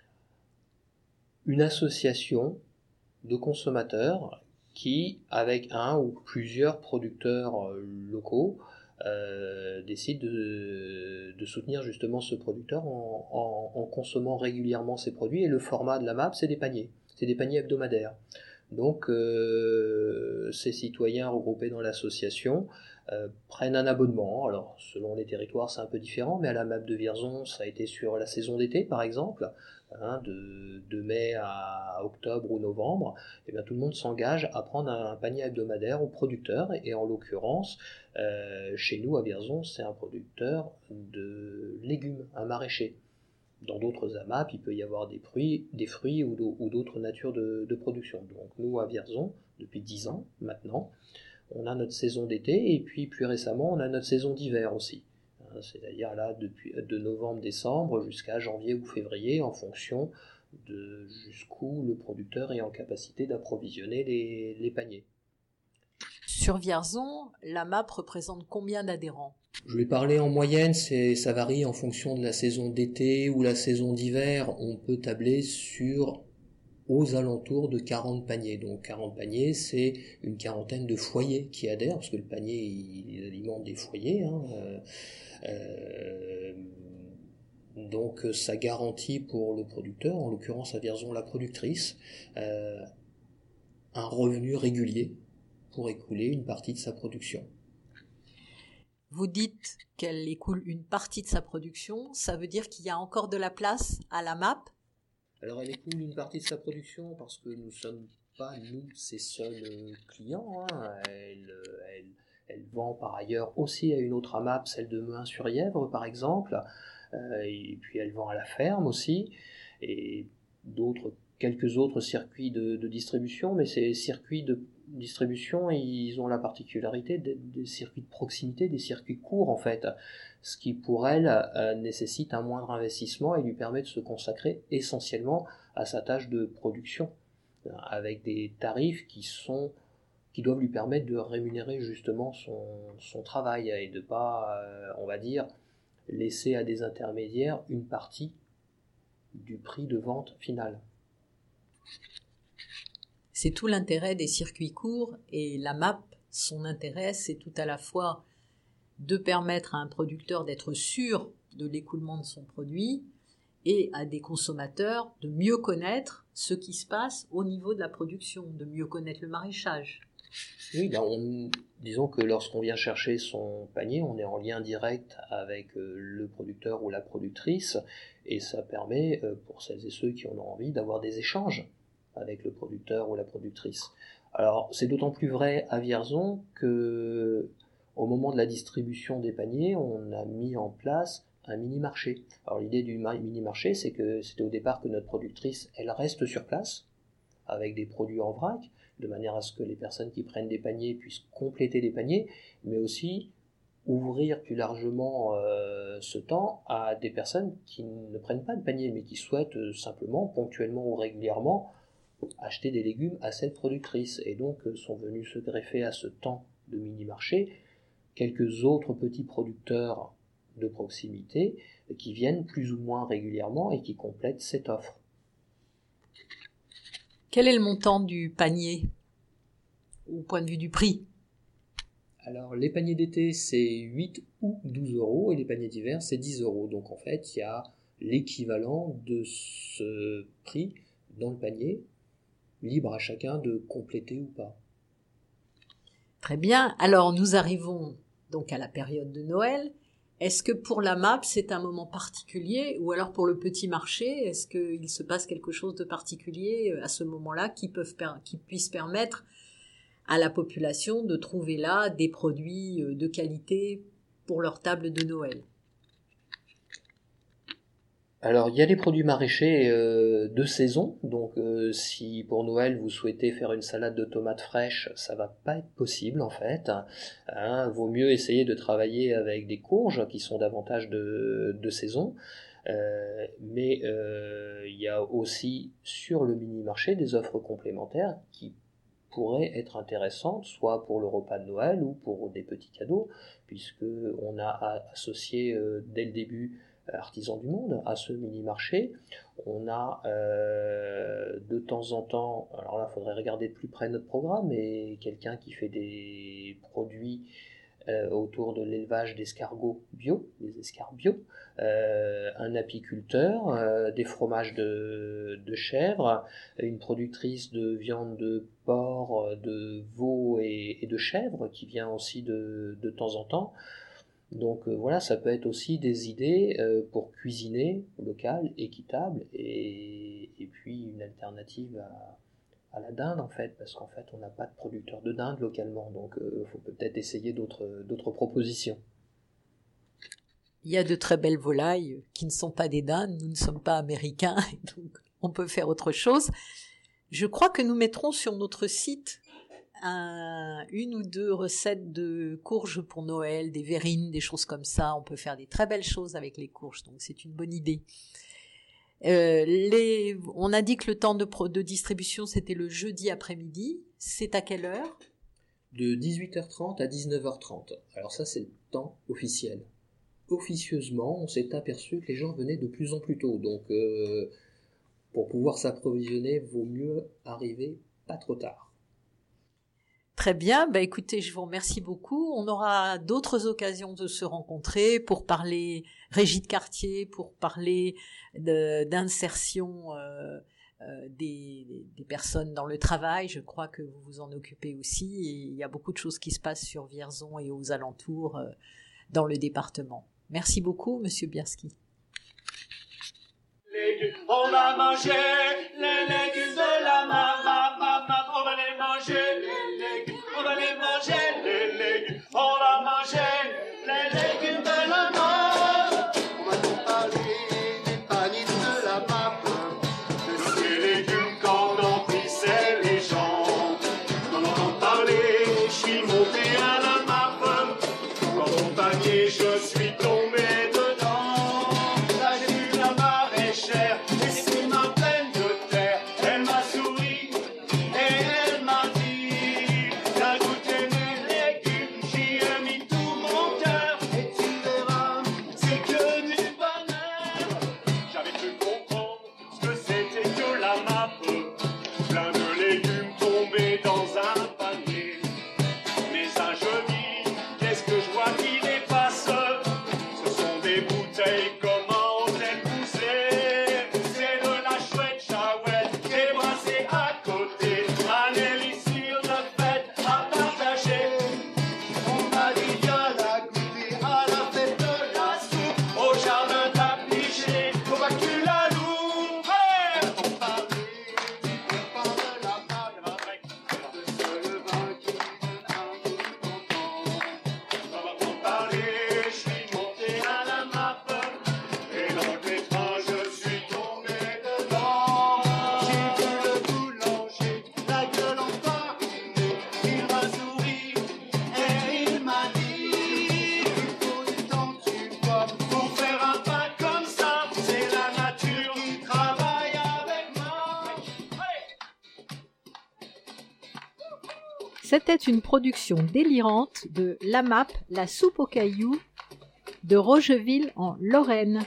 une association de consommateurs qui, avec un ou plusieurs producteurs euh, locaux, euh, décident de, de soutenir justement ce producteur en, en, en consommant régulièrement ses produits. Et le format de la M A P, c'est des paniers, c'est des paniers hebdomadaires. Donc, euh, ces citoyens regroupés dans l'association euh, prennent un abonnement. Alors, selon les territoires, c'est un peu différent, mais à la M A P de Vierzon, ça a été sur la saison d'été, par exemple, hein, de, de mai à octobre ou novembre. Et bien, tout le monde s'engage à prendre un, un panier hebdomadaire au producteur. Et, et en l'occurrence, euh, chez nous, à Vierzon, c'est un producteur de légumes, un maraîcher. Dans d'autres A M A P, il peut y avoir des fruits, des fruits ou d'autres natures de, de production. Donc nous, à Vierzon, depuis dix ans maintenant, on a notre saison d'été et puis plus récemment, on a notre saison d'hiver aussi. C'est-à-dire là, depuis de novembre-décembre jusqu'à janvier ou février, en fonction de jusqu'où le producteur est en capacité d'approvisionner les, les paniers. Sur Vierzon, la M A P représente combien d'adhérents? Je vais parler en moyenne, c'est, ça varie en fonction de la saison d'été ou la saison d'hiver. On peut tabler sur aux alentours de quarante paniers. Donc quarante paniers, c'est une quarantaine de foyers qui adhèrent, parce que le panier, il alimente des foyers. Hein. Euh, euh, donc ça garantit pour le producteur, en l'occurrence à Vierzon la productrice, euh, un revenu régulier pour écouler une partie de sa production. Vous dites qu'elle écoule une partie de sa production, ça veut dire qu'il y a encore de la place à la M A P? Alors elle écoule une partie de sa production parce que nous ne sommes pas, nous, ses seuls clients. Hein. Elle, elle, elle vend par ailleurs aussi à une autre A M A P, celle de Mehun-sur-Yèvre par exemple, euh, et puis elle vend à la ferme aussi, et d'autres, quelques autres circuits de, de distribution, mais ces circuits de distribution, ils ont la particularité des, des circuits de proximité, des circuits courts en fait, ce qui pour elle euh, nécessite un moindre investissement et lui permet de se consacrer essentiellement à sa tâche de production, euh, avec des tarifs qui sont qui doivent lui permettre de rémunérer justement son, son travail et de pas, euh, on va dire, laisser à des intermédiaires une partie du prix de vente final. C'est tout l'intérêt des circuits courts et la M A P, son intérêt, c'est tout à la fois de permettre à un producteur d'être sûr de l'écoulement de son produit et à des consommateurs de mieux connaître ce qui se passe au niveau de la production, de mieux connaître le maraîchage. Oui, ben on, disons que lorsqu'on vient chercher son panier, on est en lien direct avec le producteur ou la productrice et ça permet, pour celles et ceux qui en ont envie, d'avoir des échanges avec le producteur ou la productrice. Alors, c'est d'autant plus vrai à Vierzon que, au moment de la distribution des paniers, on a mis en place un mini-marché. Alors, l'idée du mini-marché, c'est que c'était au départ que notre productrice, elle reste sur place, avec des produits en vrac, de manière à ce que les personnes qui prennent des paniers puissent compléter les paniers, mais aussi ouvrir plus largement euh, ce temps à des personnes qui ne prennent pas de panier, mais qui souhaitent euh, simplement, ponctuellement ou régulièrement, acheter des légumes à cette productrice. Et donc euh, sont venus se greffer à ce temps de mini-marché quelques autres petits producteurs de proximité euh, qui viennent plus ou moins régulièrement et qui complètent cette offre. Quel est le montant du panier au point de vue du prix? Alors, les paniers d'été, c'est huit ou douze euros, et les paniers d'hiver, c'est dix euros. Donc, en fait, il y a l'équivalent de ce prix dans le panier, libre à chacun de compléter ou pas. Très bien. Alors, nous arrivons donc à la période de Noël. Est-ce que pour la M A P, c'est un moment particulier, ou alors pour le petit marché, est-ce qu'il se passe quelque chose de particulier à ce moment-là qui, peuvent, qui puisse permettre à la population de trouver là des produits de qualité pour leur table de Noël? Alors, il y a des produits maraîchers euh, de saison, donc euh, si pour Noël vous souhaitez faire une salade de tomates fraîches, ça va pas être possible en fait. Hein, vaut mieux essayer de travailler avec des courges qui sont davantage de, de saison. Euh, mais euh, il y a aussi sur le mini-marché des offres complémentaires qui pourraient être intéressantes, soit pour le repas de Noël ou pour des petits cadeaux, puisque on a associé euh, dès le début Artisans du Monde à ce mini-marché. On a euh, de temps en temps, alors là il faudrait regarder de plus près notre programme, mais quelqu'un qui fait des produits euh, autour de l'élevage d'escargots bio, des escargots bio, euh, un apiculteur, euh, des fromages de, de chèvre, une productrice de viande de porc, de veau et, et de chèvre qui vient aussi de, de temps en temps. Donc euh, voilà, ça peut être aussi des idées euh, pour cuisiner local, équitable, et, et puis une alternative à, à la dinde en fait, parce qu'en fait on n'a pas de producteur de dinde localement, donc il euh, faut peut-être essayer d'autres, d'autres propositions. Il y a de très belles volailles qui ne sont pas des dindes, nous ne sommes pas américains, donc on peut faire autre chose. Je crois que nous mettrons sur notre site Un, une ou deux recettes de courges pour Noël, des verrines, des choses comme ça. On peut faire des très belles choses avec les courges, donc c'est une bonne idée. Euh, les, on a dit que le temps de, de distribution c'était le jeudi après-midi. C'est à quelle heure? De dix-huit heures trente à dix-neuf heures trente. Alors ça c'est le temps officiel. Officieusement, on s'est aperçu que les gens venaient de plus en plus tôt, donc euh, pour pouvoir s'approvisionner, vaut mieux arriver pas trop tard. Très bien, bah écoutez, je vous remercie beaucoup. On aura d'autres occasions de se rencontrer pour parler régie de quartier, pour parler de, d'insertion euh, euh, des, des personnes dans le travail. Je crois que vous vous en occupez aussi, et il y a beaucoup de choses qui se passent sur Vierzon et aux alentours euh, dans le département. Merci beaucoup, Monsieur Bierski. On va manger les légumes de la maman, maman, on va les manger, les légumes, on va les manger, les légumes, on va manger les légumes de la maman. On va nous parler des paniers de la maman, de ces légumes qu'on emplissait les gens. Quand on entend parler, je suis monté à la maman, dans mon panier je suis tombé dedans. Là j'ai vu la maraîchère, et c'est ma pleine de terre. Elle m'a souri et elle m'a dit, t'as goûté mes légumes, j'y ai mis tout mon cœur. Et tu verras, c'est que du bonheur. J'avais cru comprendre ce que c'était que la nappe, plein de légumes tombés dans un panier. Mais un jeudi, qu'est-ce que je vois qui dépasse? C'était une production délirante de l'A M A P, la soupe aux cailloux, de Rocheville en Lorraine.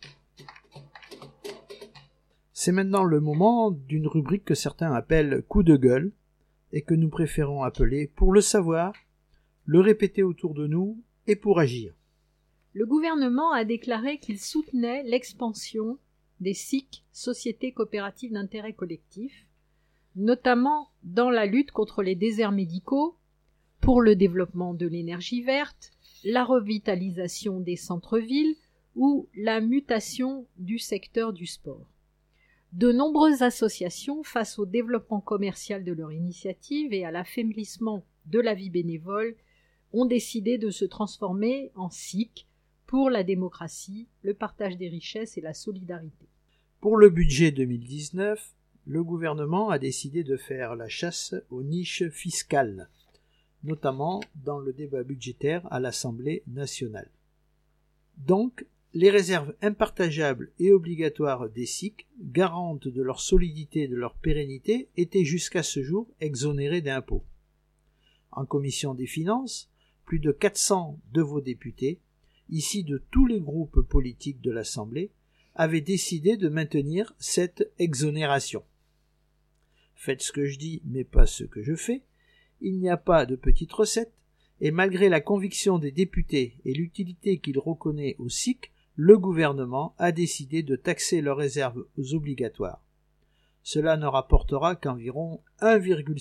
C'est maintenant le moment d'une rubrique que certains appellent coup de gueule et que nous préférons appeler pour le savoir, le répéter autour de nous et pour agir. Le gouvernement a déclaré qu'il soutenait l'expansion des S I C, sociétés coopératives d'intérêt collectif, notamment dans la lutte contre les déserts médicaux, pour le développement de l'énergie verte, la revitalisation des centres-villes ou la mutation du secteur du sport. De nombreuses associations, face au développement commercial de leur initiative et à l'affaiblissement de la vie bénévole, ont décidé de se transformer en S I C pour la démocratie, le partage des richesses et la solidarité. Pour le budget deux mille dix-neuf, le gouvernement a décidé de faire la chasse aux niches fiscales, notamment dans le débat budgétaire à l'Assemblée nationale. Donc, les réserves impartageables et obligatoires des S I C, garantes de leur solidité et de leur pérennité, étaient jusqu'à ce jour exonérées d'impôts. En commission des finances, plus de quatre cents de vos députés, ici de tous les groupes politiques de l'Assemblée, avaient décidé de maintenir cette exonération. Faites ce que je dis, mais pas ce que je fais. Il n'y a pas de petite recette, et malgré la conviction des députés et l'utilité qu'ils reconnaissent au S I C, le gouvernement a décidé de taxer leurs réserves obligatoires. Cela ne rapportera qu'environ un virgule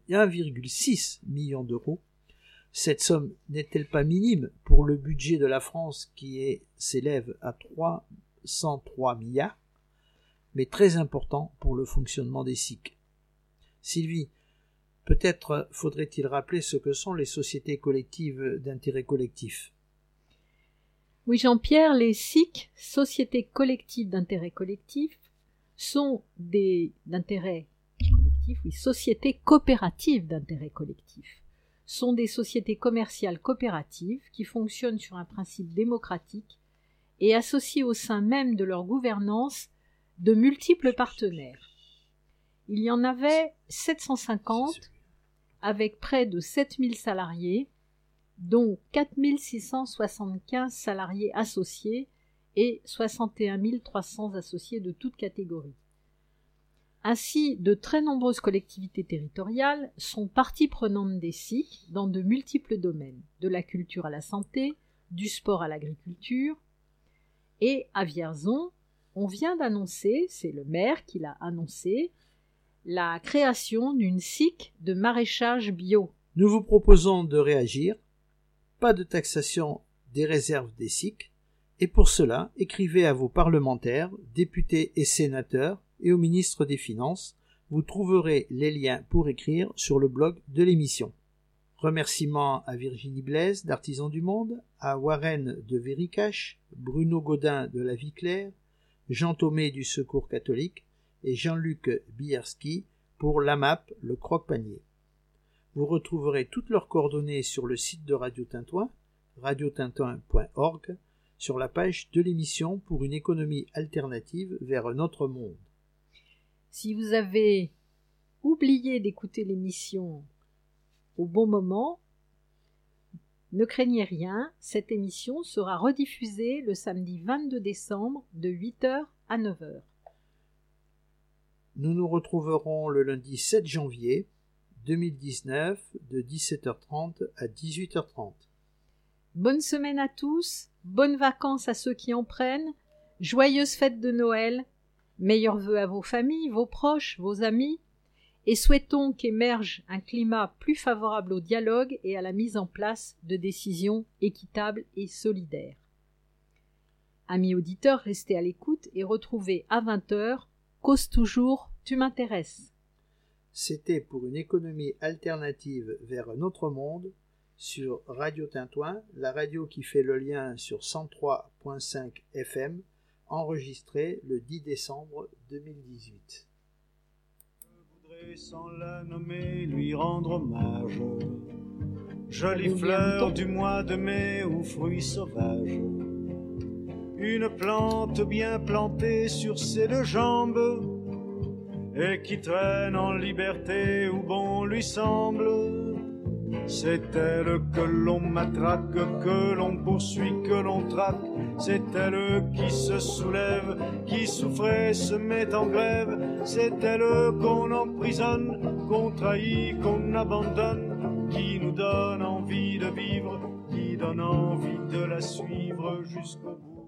six million d'euros. Cette somme n'est-elle pas minime pour le budget de la France qui est, s'élève à trois cent trois milliards, mais très important pour le fonctionnement des S I C. Sylvie, peut-être faudrait-il rappeler ce que sont les sociétés collectives d'intérêt collectif. Oui, Jean-Pierre, les S I C, sociétés collectives d'intérêt collectif, sont des d'intérêt collectif, oui, sociétés coopératives d'intérêt collectif, sont des sociétés commerciales coopératives qui fonctionnent sur un principe démocratique et associent au sein même de leur gouvernance de multiples partenaires. Il y en avait sept cent cinquante avec près de sept mille salariés, dont quatre mille six cent soixante-quinze salariés associés et soixante et un mille trois cents associés de toutes catégories. Ainsi, de très nombreuses collectivités territoriales sont partie prenante des S I C dans de multiples domaines, de la culture à la santé, du sport à l'agriculture. Et à Vierzon, on vient d'annoncer, c'est le maire qui l'a annoncé, la création d'une S I C de maraîchage bio. Nous vous proposons de réagir. Pas de taxation des réserves des S I C, et pour cela, écrivez à vos parlementaires, députés et sénateurs, et au ministre des Finances. Vous trouverez les liens pour écrire sur le blog de l'émission. Remerciements à Virginie Blaise d'Artisans du Monde, à Warren de Vericache, Bruno Godin de La Vie Claire, Jean Thomé du Secours catholique et Jean-Luc Bierski pour l'A M A P, le croque-panier. Vous retrouverez toutes leurs coordonnées sur le site de Radio Tintouin, radio tintouin point org, sur la page de l'émission pour une économie alternative vers un autre monde. Si vous avez oublié d'écouter l'émission au bon moment, ne craignez rien, cette émission sera rediffusée le samedi vingt-deux décembre de huit heures à neuf heures. Nous nous retrouverons le lundi sept janvier deux mille dix-neuf de dix-sept heures trente à dix-huit heures trente. Bonne semaine à tous, bonnes vacances à ceux qui en prennent, joyeuses fêtes de Noël, meilleurs vœux à vos familles, vos proches, vos amis, et souhaitons qu'émerge un climat plus favorable au dialogue et à la mise en place de décisions équitables et solidaires. Amis auditeurs, restez à l'écoute et retrouvez à vingt heures Cause toujours, tu m'intéresses. C'était pour une économie alternative vers un autre monde sur Radio Tintouin, la radio qui fait le lien sur cent trois virgule cinq F M, enregistré le dix décembre deux mille dix-huit. Je voudrais sans la nommer lui rendre hommage, jolie fleur du mois de mai ou fruit sauvage, une plante bien plantée sur ses deux jambes et qui traîne en liberté où bon lui semble. C'est elle que l'on matraque, que l'on poursuit, que l'on traque. C'est elle qui se soulève, qui souffrait, se met en grève. C'est elle qu'on emprisonne, qu'on trahit, qu'on abandonne, qui nous donne envie de vivre, qui donne envie de la suivre jusqu'au bout.